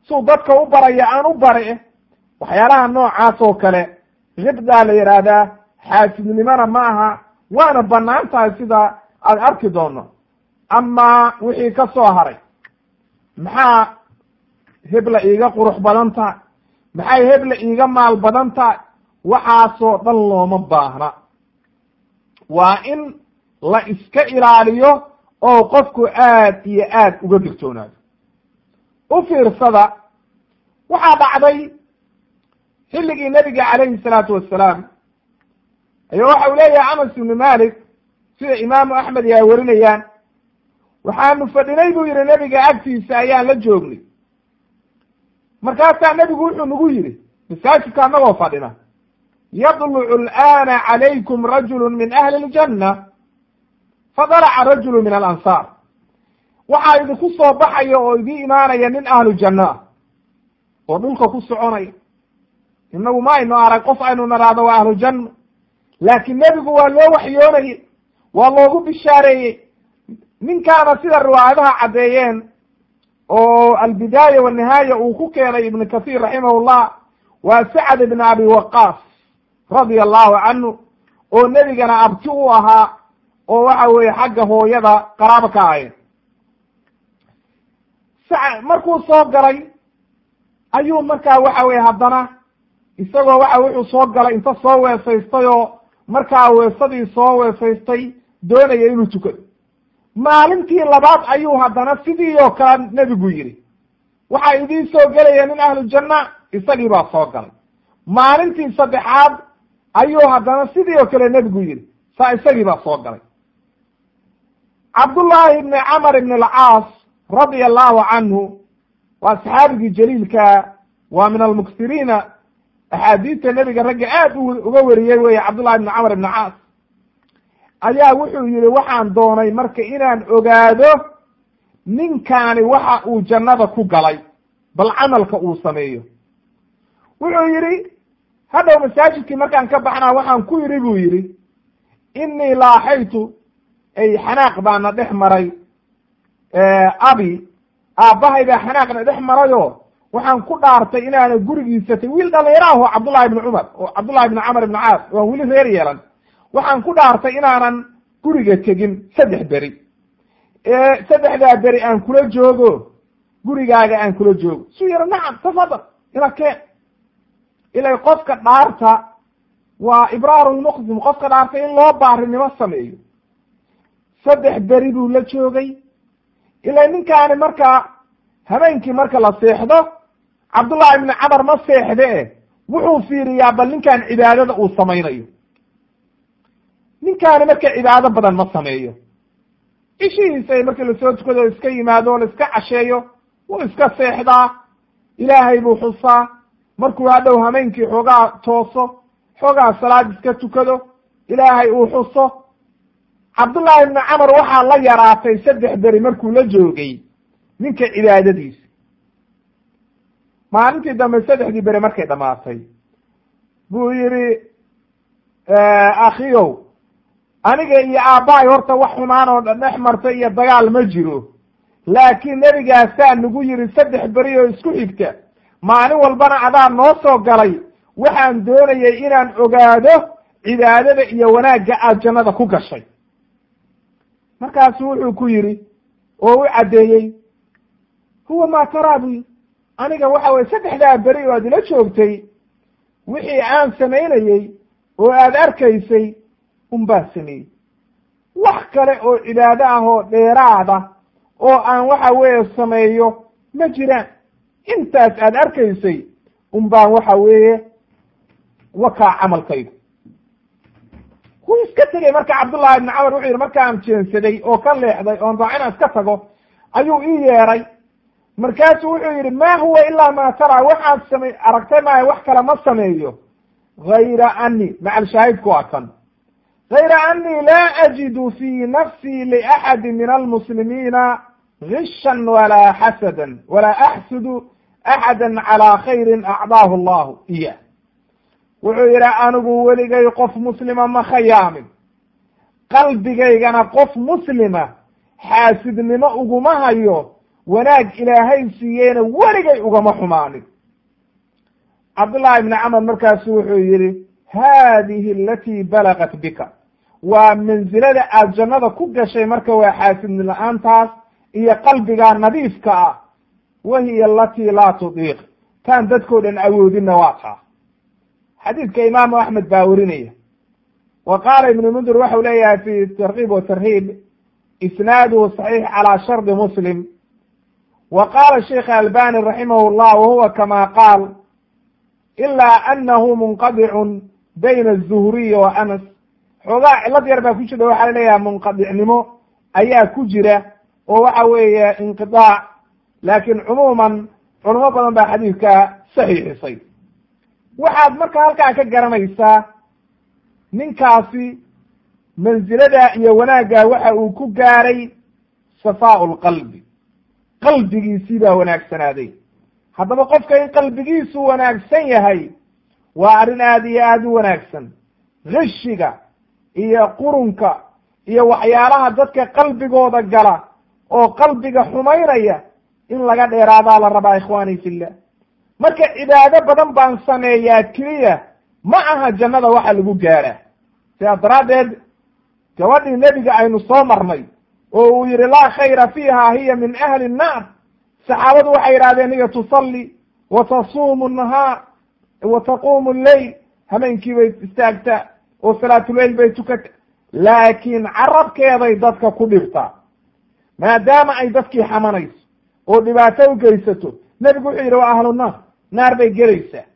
suu dadka u baraya aan u bare waxyaalaha noocaas oo kale khibdaa la yidhaahdaa, xaasidnimona ma aha, waana banaan tahay sida aad arki doono. amaa wixii ka soo haray, maxaa hebla iiga qurux badan tahay, maxay hebla iiga maal badan tahay, waxaasoo dhan looma baahna. waa in la iska ilaaliyo oo qofku aad iyo aad uga digtoonaado. u fiirsada, waxaa dhacday xilligii nebiga calayhi salaatu wassalaam ayaa waxa uu leeyahay anas ibnu malik, sida imaamu axmed ay warinayaan, waxaanu fadhinay buu yihi nebiga agtiisa ayaan la joognay. markaasaa nebigu wuxuu nagu yidhi masaajidka anagoo fadhina, yadlucu al'aana calaykum rajulu min ahli iljanna fadalaca rajulu min alansaar. waxaa idinku soo baxaya oo idii imaanaya nin ahlu janno ah oo dhulka ku soconaya. inagu ma aynu arag qof aynu naraado waa ahlu janno, laakiin nebigu waa loo waxyoonayey, waa loogu bishaareeyey. ninkaana sida riwaayadaha caddeeyeen oo albidaaya wanihaaya uu ku keenay ibnu kathiir raximahullah, waa sacad ibn abi waqaas radia allahu canhu, oo nebigana abti u ahaa, oo waxa weeye xagga hooyada qaraabo ka ahayn. sa markuu soo galay ayuu markaa waxa weye haddana isagoo waxa wuxuu soo galay inta soo weesaystay oo markaa weesadii soo weesaystay doonaya inuu tukado. maalintii labaad ayuu haddana sidii oo kale nebigu yidhi, waxaa idiin soo gelaya nin ahlu janna, isagii baa soo galay. maalintii saddexaad ayuu haddana sidii oo kale nebigu yidhi, saa isagii baa soo galay. cabdullaahi ibni camar ibn alcaas radia allahu canhu waa saxaabigii jaliilka, waa min almuksiriina axaadiista nebiga ragga aad uga wariyey weye cabdullahi ibni camar ibn caas, ayaa wuxuu yihi waxaan doonay marka inaan ogaado ninkaani waxa uu jannada ku galay, bal camalka uu sameeyo. wuxuu yidhi hadhow masaajidkii markaan ka baxnaa waxaan ku yidhi buu yidhi, inii laaxaytu, ay xanaaq baana dhex maray, abi aabbahay baa xanaaqna dhex marayo waxaan ku dhaartay inaana gurigiisatay wiil dhalinyaro ah oo cabdullahi ibni cumar oo cabdullahi ibni camar ibni caas, waan weli reer yeelan. waxaan ku dhaartay inaanan guriga tegin saddex beri, saddexdaa beri aan kula joogo, gurigaaga aan kula joogo. suu yidhi nacam tafadal ila keen. ilay qofka dhaarta waa ibraarulmuqsim, qofka dhaarta in loo baarinimo sameeyo. saddex beri buu la joogay. ilay ninkaani markaa habeenkii marka la seexdo, cabdullahi ibni camar ma seexde, wuxuu fiiriyaa bal ninkaan cibaadada uu samaynayo. ninkaani marka cibaado badan ma sameeyo. ishihiisa markii lasoo tukado o iska yimaado o la iska casheeyo, wuu iska seexdaa, ilaahay buu xusaa. markuu hadhow hameenkii xoogaa tooso, xoogaa salaad iska tukado, ilaahay uu xuso. cabdullahi ibni camar waxaa la yaraatay saddex beri markuu la joogay ninka cibaadadiisa. maalintii dambe saddexdii beri markay dhamaatay buu yidhi akhiyow, aniga iyo aabbahay horta wax xumaan oo dhex martay iyo dagaal ma jiro, laakiin nebigaasaa nagu yidhi saddex beri oo isku xigta, maalin walbana adaa noo soo galay, waxaan doonayay inaan ogaado cibaadada iyo wanaagga aad jannada ku gashay. markaasu wuxuu ku yidhi oo u caddeeyey, huwa maa taraa bu, aniga waxa weye saddexdaa beri oo aad ila joogtay, wixii aan samaynayey oo aad arkaysay un baa sameeyey. wax kale oo cibaado ah oo dheeraada oo aan waxa weeye sameeyo ma jiraan. intaas aad arkaysay un baan waxa weeye wakaa camalkaygu. wuu iska tegey marka cabdullahi ibni camar wuxuu yidhi markaan jeensaday oo ka leexday oon raa inaan iska tago ayuu ii yeeray. markaasu wuxuu yidhi ma huwa ilaa maa taraa, waxaad same aragtay maayo wax kale ma sameeyo, gayra ani macal shaahidku waa kan, gayra anii laa ajidu fii nafsii liaxadi min almuslimiina gishan walaa xasadan walaa axsudu axada calaa khayrin acdaahu allahu iya. wuxuu yidhi anigu weligay qof muslima ma khayaamin, qalbigaygana qof muslima xaasidnimo uguma hayo wanaag ilaahay siiyeyna weligay ugama xumaanin. cabdullahi ibni camar markaasu wuxuu yidhi haadihi alatii balagat bika, waa mansilada aad jannada ku gashay marka waa xaasidni la-aantaas iyo qalbigaa nadiifka ah, wahiya alatii laa tudiiq, taan dadkoo dhan awoodinna waa taa. xadiidka imaamu axmed baa werinaya. wa qaala ibnu mundir waxau leeyahay fi tarkiib wa tarhiib isnaaduhu saxiix calaa shardi muslim. wa qaala sheikh albani raximah llah wahuwa kama qaal ilaa anahu munqadicun bayna azuhriyi wa anas. xoogaa cilad yar baa ku jirta, waxaa laleeyahay munqadicnimo ayaa ku jira oo waxa weeye inqidaac, laakiin cumuuman culamo badan baa xadiidka saxiixisay. waxaad marka halkaa ka garanaysaa ninkaasi mansilada iyo wanaagga waxa uu ku gaaray safaau lqalbi, qalbigiisii baa wanaagsanaaday. haddaba qofka in qalbigiisu wanaagsan yahay waa arrin aada iyo aada u wanaagsan. gishiga iyo qurunka iyo waxyaalaha dadka qalbigooda gala oo qalbiga xumaynaya in laga dheeraadaa la rabaa ikhwaani fillah. marka cibaado badan baan sameeyaa keliya ma aha jannada waxa lagu gaara. sidaa daraaddeed gabadhii nebiga aynu soo marnay oo uu yihi laa khayra fiiha hiya min ahli nnaar, saxaabadu waxay yidhahdeen hiya tusalli wa tasuumu nahaar wa taquumu lleyl, habeenkii bay istaagtaa oo salaatuleyl bay tukata, laakiin carabkeeday dadka ku dhibtaa. maadaama ay dadkii xamanayso oo dhibaato u geysato, nebigu wuxuu yidhi waa ahlu naar, naar bay gelaysaa.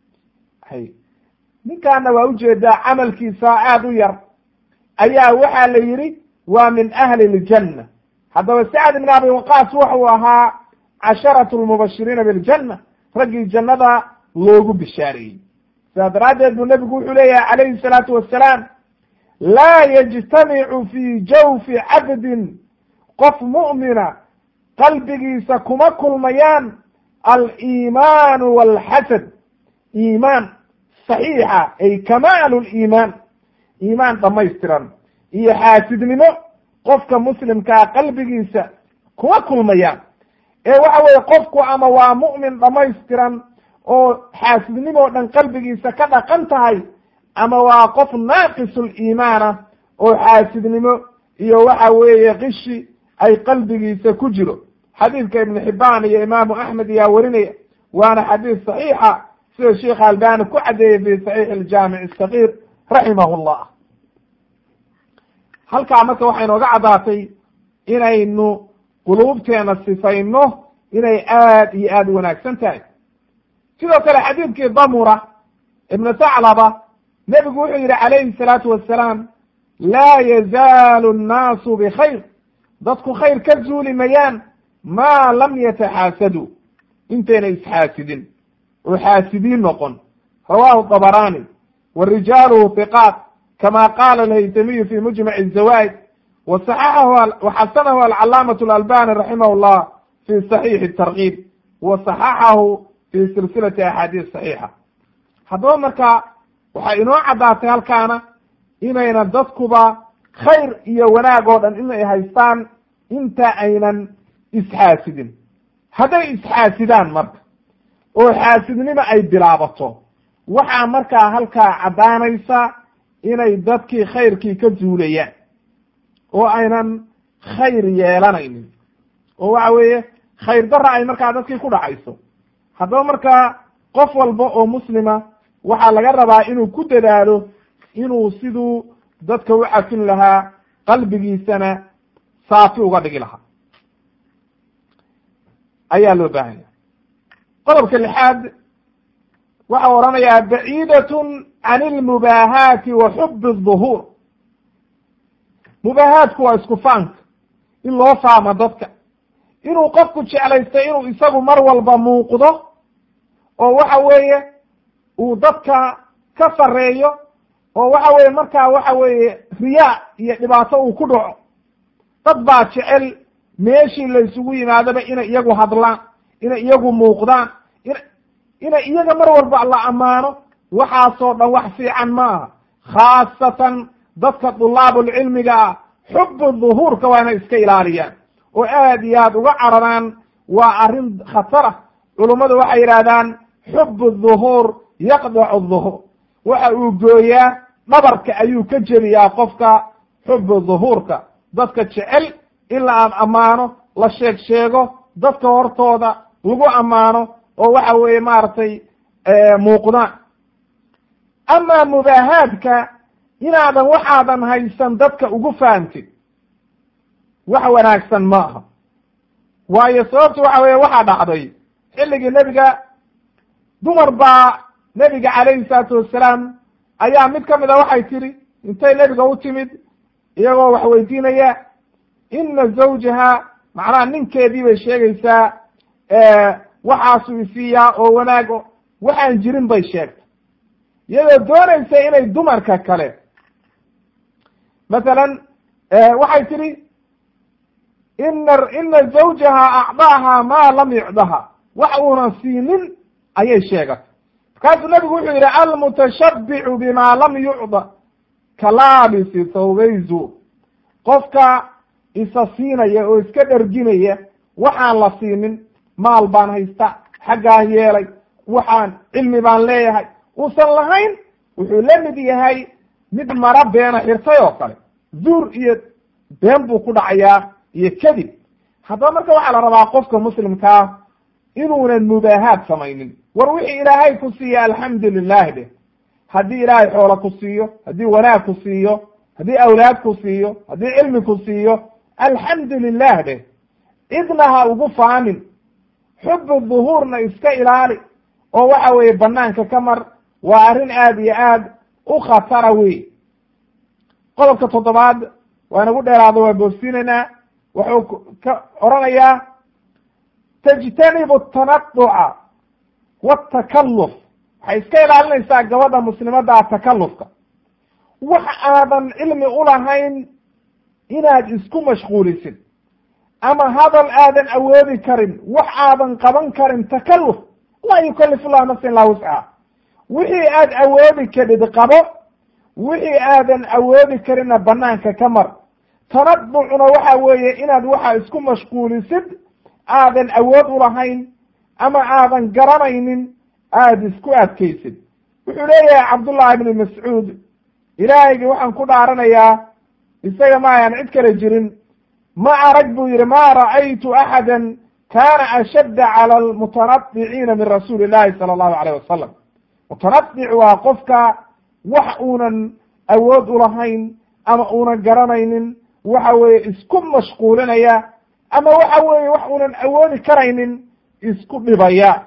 hay ninkaana waa ujeedaa camalkiisa aada u yar ayaa waxaa la yidhi waa min ahli ljanna. haddaba sacd ibn abi waqaas wuxuu ahaa casharatu lmubashiriina biljanna, raggii jannada loogu bishaareeyey. sidaa daraaddeed buu nebigu wuxuu leeyahay calayhi salaatu wassalaam laa yajtamicu fii jawfi cabdin, qof mu'mina qalbigiisa kuma kulmayaan aliimaanu walxasad, iimaan saxiixa ay kamaalu liimaan, iimaan dhamaystiran iyo xaasidnimo qofka muslimkaa qalbigiisa kuma kulmayaan. ee waxa weeye qofku ama waa mu'min dhamaystiran oo xaasidnimoo dhan qalbigiisa ka dhaqan tahay, ama waa qof naaqisul iimaana oo xaasidnimo iyo waxa weeye qishi ay qalbigiisa ku jiro. xadiidka ibnu xibbaan iyo imaamu axmed ayaa werinaya, waana xadiis saxiixa sida sheikh albani ku caddeeyey fi saxiix aljaamic asagiir raximahu llah. halkaa marka waxay nooga caddaatay inaynu quluubteena sifayno inay aad iyo aada u wanaagsan tahay. sidoo kale xadiidkii damura ibnu thaclaba nebigu wuxuu yidhi calayhi salaatu wassalaam laa yazaalu nnaasu bikhayr, dadku khayr ka zuuli mayaan maa lam yataxaasaduu, intayna isxaasidin oo xaasidiin noqon. rawaahu dabaraani wa rijaaluhu hiqaat kama qaala alhaytamiyu fi mujmac الzawaid wasaxaxahu waxasanahu alcalaamatu alalbani raximah llah fi saxiixi tarkiib wasaxaxahu fi silsilati axaadiis saxiixa. haddaba marka waxay inoo caddaatay halkaana inayna dadkuba khayr iyo wanaag oo dhan inay haystaan inta aynan isxaasidin. hadday isxaasidaan marka oo xaasidnimo ay bilaabato, waxaa markaa halkaa caddaanaysa inay dadkii khayrkii ka zuulayaan oo aynan khayr yeelanaynin, oo waxa weeye khayr darra ay markaa dadkii ku dhacayso. haddaba markaa qof walba oo muslima waxaa laga rabaa inuu ku dadaalo inuu siduu dadka u cafin lahaa qalbigiisana saafi uga dhigi lahaa ayaa loo baahanya. qodobka lixaad waxa oranayaa baciidatun can ilmubaahaati wa xubi الظuhuur. mubaahaatku waa isku faanka, in loo faamo dadka, inuu qofku jeclaysto inuu isagu mar walba muuqdo oo waxa weeye uu dadka ka sareeyo, oo waxa weeye markaa waxa weeye riyaa iyo dhibaato uu ku dhaco. dad baa jecel meeshii la isugu yimaadaba inay iyagu hadlaan, inay iyagu muuqdaan, in inay iyaga mar walba la ammaano. waxaasoo dhan wax fiican maaha, khaasatan dadka dulaabulcilmiga ah xubu duhuurka waa inay iska ilaaliyaan oo aad iyo aad uga cararaan waa arrin khatara. culummadu waxay yidhahdaan xubu dhuhuur yaqdacu dhuhuur, waxa uu gooyaa dhabarka ayuu ka jebiyaa qofka xubu dhuhuurka, dadka jecel in la ammaano, la sheeg sheego, dadka hortooda lagu ammaano oo waxa weeye maaragtay muuqdaan. amaa mubaahaadka inaadan waxaadan haysan dadka ugu fahamtid wax wanaagsan ma aha. waayo sababtu waxa weeye waxaa dhacday xilligii nebiga dumar baa nebiga calayhi salaatu wassalaam ayaa mid ka mid a waxay tidhi intay nebiga u timid iyagoo wax weydiinaya, ina zawjaha macnaha ninkeedii bay sheegaysaa waxaasuu isiiyaa oo wanaago waxaan jirin bay sheegtay, iyadoo doonaysa inay dumarka kale masalan waxay tidhi ina ina zawjaha acdaaha maa lam yucdaha, wax uunan siinin ayay sheegatay. markaasuu nabigu wuxuu yidhi almutashabbicu bima lam yucda kalaabisi thawbay zuur, qofka isa siinaya oo iska dherginaya waxaan la siinin, maal baan haysta, xaggaan yeelay, waxaan cilmi baan leeyahay, uusan lahayn, wuxuu la mid yahay mid mara beena xirtay oo kale. zuur iyo been buu ku dhacayaa iyo kadib. haddaba marka waxaa la rabaa qofka muslimkaa inuunan mubaahaad samaynin. war wixii ilaahay ku siiya alxamdu lilah dheh. haddii ilaahay xoolo ku siiyo, haddii wanaag ku siiyo, haddii awlaad ku siiyo, haddii cilmi ku siiyo, alxamdu lilah dheh. cidna ha ugu faanin, xubu dhuhuurna iska ilaali oo waxa weeye banaanka ka mar. waa arrin aad iyo aad u khatara wey. qodobka toddobaad waa nagu dheeraado waa boosinaynaa. wuxuu ka oranayaa tajtanibu tanaduca watakaluf, waxay iska ilaalinaysaa gabadha muslimadda takalufka. wax aadan cilmi ulahayn inaad isku mashquulisid, ama hadal aadan awoodi karin, wax aadan qaban karin, takaluf. laa yukalif llahu nafsan illaa wuscaha. wixii aad awoodi karid qabo, wixii aadan awoodi karinna banaanka ka mar. tanaducuna waxa weeye inaad waxa isku mashquulisid aadan awood ulahayn ama aadan garanaynin aada isku adkaysid. wuxuu leeyahay cabdullahi ibni mascuud, ilaahaygi waxaan ku dhaaranayaa isaga ma ayaan cid kale jirin, ma arag buu yihi ma ra'aytu axada kana ashadda cala almutanadiciina min rasuuli llahi sala allahu alayh wasalam. mutanadic waa qofka wax uunan awood ulahayn ama uunan garanaynin waxa weeye isku mashquulinaya, ama waxa weeye wax uunan awoodi karaynin isku dhibaya.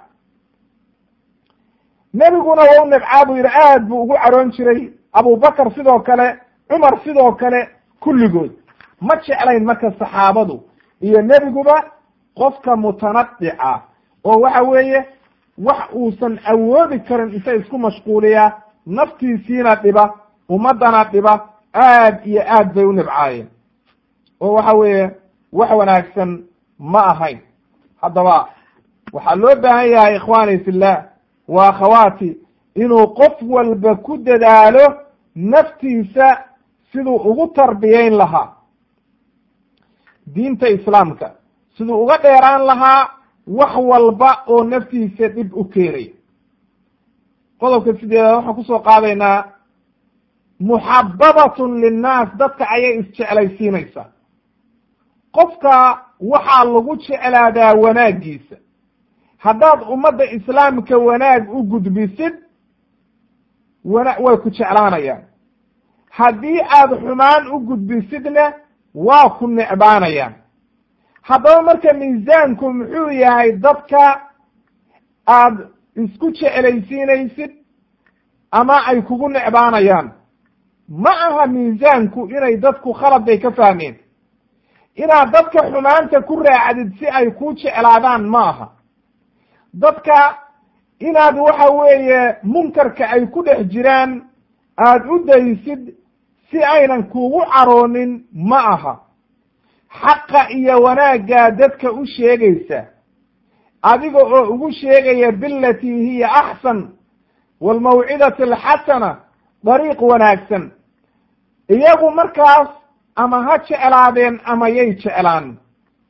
nebiguna waa u nabcaa buu yidhi, aad buu ugu caroon jiray. abubakar sidoo kale, cumar sidoo kale, kulligood ma jeclayn marka saxaabadu iyo nebiguba qofka mutanadica oo waxa weeye wax uusan awoodi karin inta isku mashquuliya, naftiisiina dhiba, ummadana dhiba, aad iyo aad bay u nibcaayeen oo waxa weeye wax wanaagsan ma ahayn. haddaba waxaa loo baahan yahay ikhwaani fillah wa akhawaati inuu qof walba ku dadaalo naftiisa siduu ugu tarbiyayn lahaa diinta islaamka, siduu uga dheeraan lahaa wax walba oo naftiisa dhib u keenaya. qodobka sideedaad waxaan kusoo qaadaynaa muxababatun linnaas, dadka ayay isjeclaysiinaysaa. qofka waxaa lagu jeclaadaa wanaagiisa. haddaad ummadda islaamka wanaag u gudbisid wana way ku jeclaanayaan. haddii aad xumaan u gudbisidna waa ku necbaanayaan. haddaba marka miisaanku muxuu yahay dadka aad isku jeclaysiinaysid ama ay kugu necbaanayaan? ma aha miisaanku inay dadku khalad bay ka fahmeen, inaad dadka xumaanta ku raacdid si ay ku jeclaadaan ma aha. dadka inaad waxa weeye munkarka ay ku dhex jiraan aad u daysid si aynan kugu caroonin ma aha. xaqa iyo wanaaggaa dadka u sheegaysa adiga oo ugu sheegaya bilatii hiya axsan waalmawcidati alxasana, dariiq wanaagsan. iyagu markaas ama ha jeclaadeen ama yay jeclaan,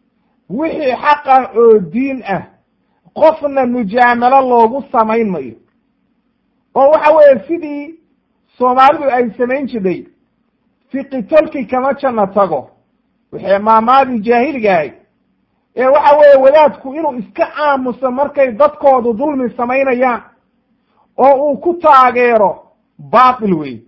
wixii xaqa oo diin ah qofna mujaamalo loogu samayn mayo oo waxa weeye sidii soomaalidu ay samayn jiray fiqi tolki kama janna tago wixii maamaadii jaahiligahay ee waxa weeye wadaadku inuu iska aamuso markay dadkoodu dulmi samaynayaan oo uu ku taageero baatil wey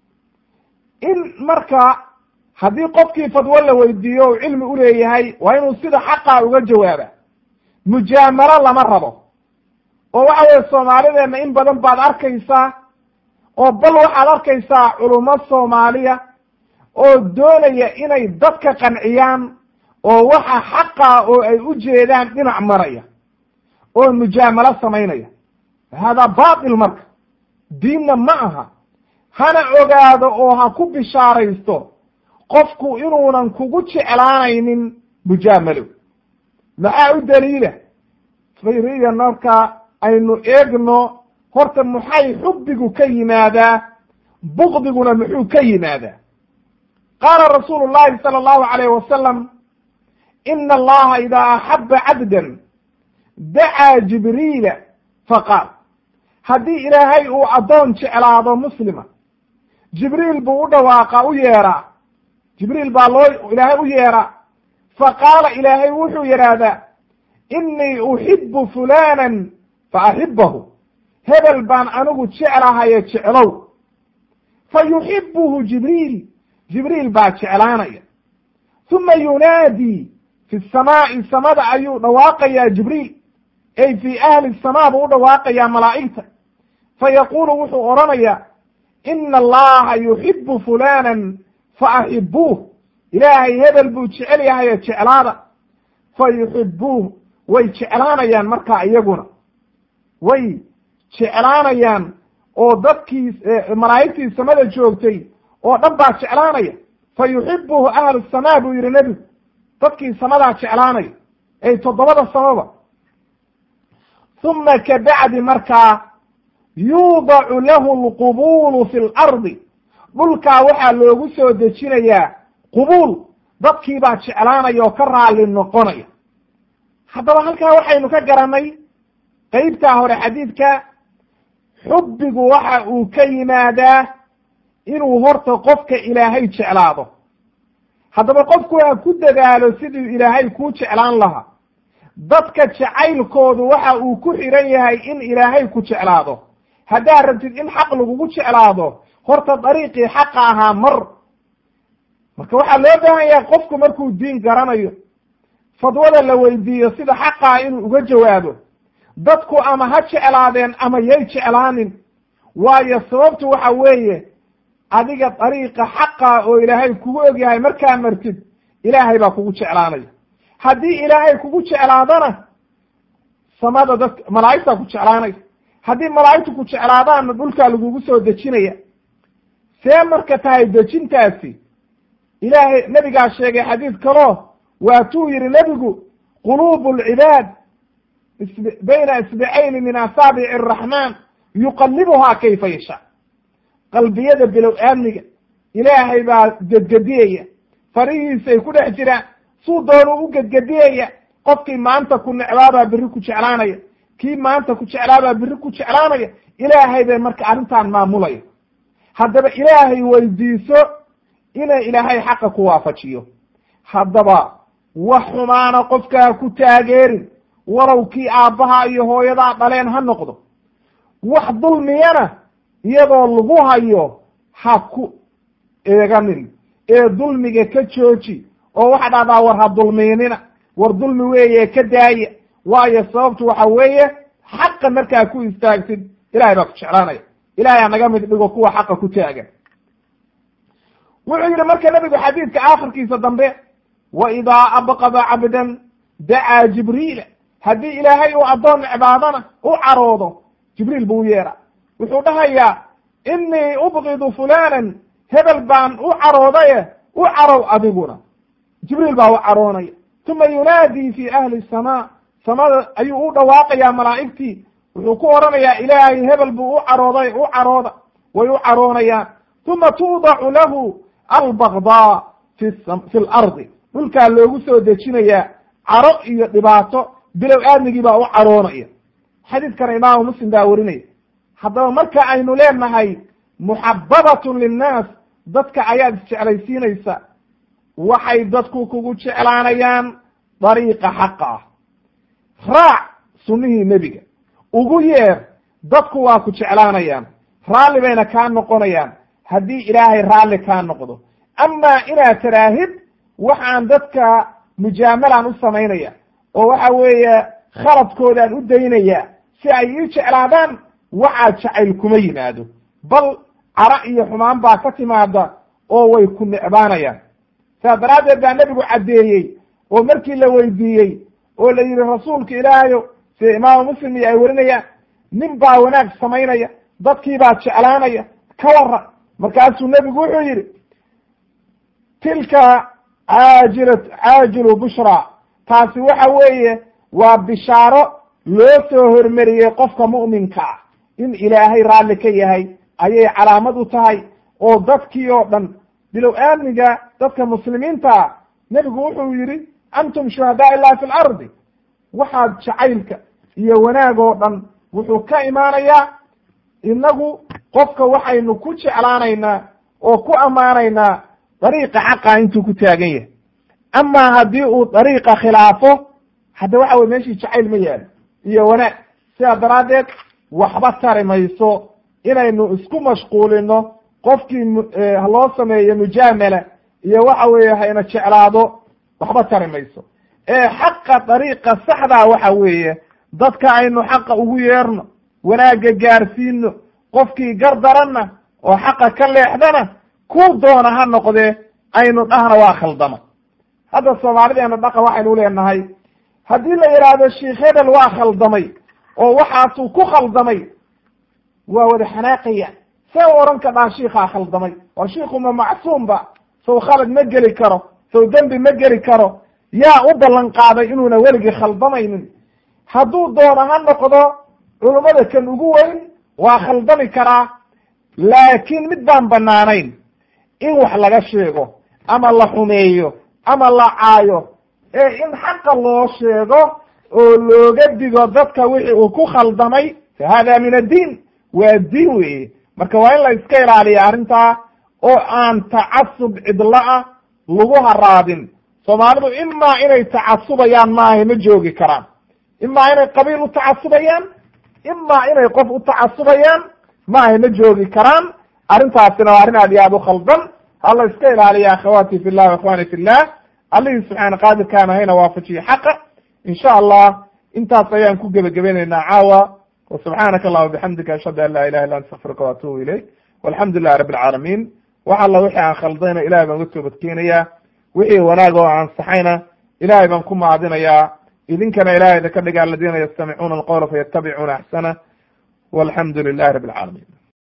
in marka haddii qofkii fadwo la weydiiyo u cilmi u leeyahay waa inuu sida xaqaa uga jawaaba mujaamalo lama rabo oo waxa weeye soomaalideenna in badan baad arkaysaa oo bal waxaad arkaysaa culummo soomaaliya oo doonaya inay dadka qanciyaan oo waxa xaqa oo ay u jeedaan dhinac maraya oo mujaamalo samaynaya hada baatil marka diinna ma aha hana ogaado oo ha ku bishaaraysto qofku inuunan kugu jeclaanaynin mujaamalo maxaa u daliila fayriya marka aynu eegno horta maxay xubbigu ka yimaadaa bugdiguna muxuu ka yimaadaa qaala rasuulu llahi sala allahu alayh wasalam ina allaha idaa axaba cabdan dacaa jibriila faqaal haddii ilaahay uu addoon jeclaado muslima jibriil buu u dhawaaqa u yeeraa jibriil baa loo ilaahay u yeeraa faqaala ilaahay wuxuu yidhaahdaa innii uxibu fulanan fa axibahu hebel baan anigu jeclahaye jeclow fa yuxibuhu jibriil jibriil baa jeclaanaya uma yunaadii fi samaa'i samada ayuu dhawaaqayaa jibriil ay fii ahli samaa buu u dhawaaqayaa malaa'igta fa yaquulu wuxuu odhanayaa ina allaha yuxibu fulanan fa axibuuh ilaahay hebel buu jecel yahaye jeclaada fa yuxibuuh way jeclaanayaan markaa iyaguna way jeclaanayaan oo dadkii malaa'igtii samada joogtay oo dhan baa jeclaanaya fa yuxibuhu ahlu samaa buu yidhi nebigu dadkii samadaa jeclaanaya ay toddobada samaba uma kabacdi markaa yuudacu lahu lqubuulu fi lardi dhulkaa waxaa loogu soo dejinayaa qubuul dadkii baa jeclaanaya oo ka raalli noqonaya haddaba halkaa waxaynu ka garannay qeybtaa hore xadiidka xubbigu waxa uu ka yimaadaa inuu horta qofka ilaahay jeclaado haddaba qofku ha ku dadaalo siduu ilaahay kuu jeclaan lahaa dadka jacaylkoodu waxa uu ku xiran yahay in ilaahay ku jeclaado haddaad rabtid in xaq lagugu jeclaado horta dariiqii xaqa ahaa mar marka waxaa loo baahan yahay qofku markuu diin garanayo fadwada la weydiiyo sida xaqaa inuu uga jawaabo dadku ama ha jeclaadeen ama yay jeclaanin waayo sababtu waxa weeye adiga dariiqa xaqa oo ilaahay kugu ogyahay markaa martid ilaahay baa kugu jeclaanaya haddii ilaahay kugu jeclaadana samada dadka malaa'igtaa ku jeclaanaya haddii malaa'igtu ku jeclaadaanna dhulkaa lagugu soo dejinaya see marka tahay dejintaasi ilaahay nebigaa sheegay xadiid kaloo waatuu yidhi nebigu quluubu alcibaad bayna isbicayni min asaabici araxmaan yuqallibuhaa kayfa yashaa qalbiyada bilow aamniga ilaahay baa gedgediyaya farihiisay ku dhex jiraan suu doonuu u gedgediyaya qofkii maanta ku necbaabaa berri ku jeclaanaya kii maanta ku jeclaabaa berri ku jeclaanaya ilaahay bay marka arrintan maamulaya haddaba ilaahay weydiiso inay ilaahay xaqa ku waafajiyo haddaba wax xumaana qofka ha ku taageerin walow kii aabbaha iyo hooyadaa dhaleen ha noqdo wax dulmiyana iyadoo lagu hayo ha ku eeganin ee dulmiga ka jooji oo waxa dhahdaa war ha dulmiinina war dulmi weeye ka daaya waayo sababtu waxa weeye xaqa markaa ku istaagtid ilahay baa ku jeclaanaya ilahay ha naga mid dhigo kuwa xaqa ku taagan wuxuu yidhi marka nebigu xadiidka aakhirkiisa dambe wa idaa abqada cabdan dacaa jibriila haddii ilaahay uu addoon cibaadana u caroodo jibriil buu u yeeraa wuxuu dhahayaa innii ubqidu fulanan hebel baan u caroodaye u carow adiguna jibriil baa u caroonaya uma yunaadii fi ahli samaa samada ayuu u dhawaaqayaa malaa'igtii wuxuu ku odhanayaa ilaahay hebel buu u carooday u carooda way u caroonayaan uma tuudacu lahu albaqdaa fi fi lardi dhulkaa loogu soo dejinayaa caro iyo dhibaato bilow aadmigii baa u caroonaya. xadiidkana imaamu muslim baa warinaya. haddaba marka aynu leenahay muxababatun linnaas, dadka ayaad isjeclaysiinaysa, waxay dadku kugu jeclaanayaan dariiqa xaqa ah. raac sunnihii nebiga, ugu yeer, dadku waa ku jeclaanayaan, raalli bayna kaa noqonayaan haddii ilaahay raalli kaa noqdo. amaa inaad taraahid waxaan dadka mujaamalaan u samaynaya oo waxa weeye khaladkoodaan u daynaya si ay ii jeclaadaan, waxaa jacayl kuma yimaado, bal cara iyo xumaan baa ka timaada oo way ku necbaanayaan. saas daraaddeed baa nebigu caddeeyey oo markii la weydiiyey oo la yidhi rasuulka ilaahayo sida imaamu muslim iyo ay warinayaan, nin baa wanaag samaynaya, dadkii baa jeclaanaya, ka warran. markaasuu nebigu wuxuu yidhi tilka caajila caajilu bushra, taasi waxa weeye waa bishaaro loo soo hormariyey qofka mu'minka ah in ilaahay raalli ka yahay ayay calaamad u tahay. oo dadkii oo dhan bilow aamniga dadka muslimiinta ah, nebigu wuxuu yidhi antum shuhadaa illahi fi lardi, waxaad jacaylka iyo wanaag oo dhan wuxuu ka imaanayaa inagu qofka waxaynu ku jeclaanaynaa oo ku ammaanaynaa dariiqa xaqa intuu ku taagan yahay. amaa haddii uu dariiqa khilaafo, hadda waxa weye meeshii jacayl ma yaalo iyo wanaag. sidaa daraaddeed waxba tari mayso inaynu isku mashquulino qofkii loo sameeyo mujaamala iyo waxa weeye hayna jeclaado, waxba tari mayso. ee xaqa dariiqa saxdaa waxa weeye dadka aynu xaqa ugu yeerno, wanaagga gaarsiino, qofkii gardaranna oo xaqa ka leexdana kuu doona ha noqdee aynu dhahna waa khaldama. hadda soomaalideena dhaqan waxaynu leenahay, haddii la yidhaahdo sheikh hebel waa khaldamay oo waxaasuu ku khaldamay, waa wada xanaaqaya. see u oran kadhaa shiikaa khaldamay? war shiiku ma macsuumba? sow khalad ma geli karo, sow dembi ma geli karo? yaa u ballan qaaday inuuna weligii khaldamaynin? hadduu doono ha noqdo culummada kan ugu weyn, waa khaldami karaa, laakiin mid baan banaanayn in wax laga sheego ama la xumeeyo ama la caayo, ee in xaqa loo sheego oo looga digo dadka wixii uu ku khaldamay, fa hada min addiin, waa diin weeye. marka waa in la iska ilaaliya arrintaa oo aan tacasub cidla-a lagu haraadin. soomaalidu imaa inay tacasubayaan maaha ma joogi karaan, imaa inay qabiil u tacasubayaan, imaa inay qof u tacasubayaan maaha ma joogi karaan. arrintaasina waa arrin aad iyo aad u khaldan. hala iska ilaaliya akhawaati fi llah ikhwani fi llah. allihii subxaana qaadirkaan hayna waafajiye xaqa. insha allah intaas ayaan ku gebagabaynaynaa caawa. وسبحانك اللهم وبحمدك أشهد أن لا إله إلا أنت أستغفرك وأتوب إليك والحمد لله رب العالمين. waxa alla wixii aan khaldayna ilaahay baan uga toobadkeenayaa, wixii wanaag oo aan saxayna ilaahay baan ku mahadinayaa. idinkana ilaahay idinka dhiga aladiina yastamicuuna alqawla fayattabicuuna axsana walxamdu lilahi rabbi alcaalamiin.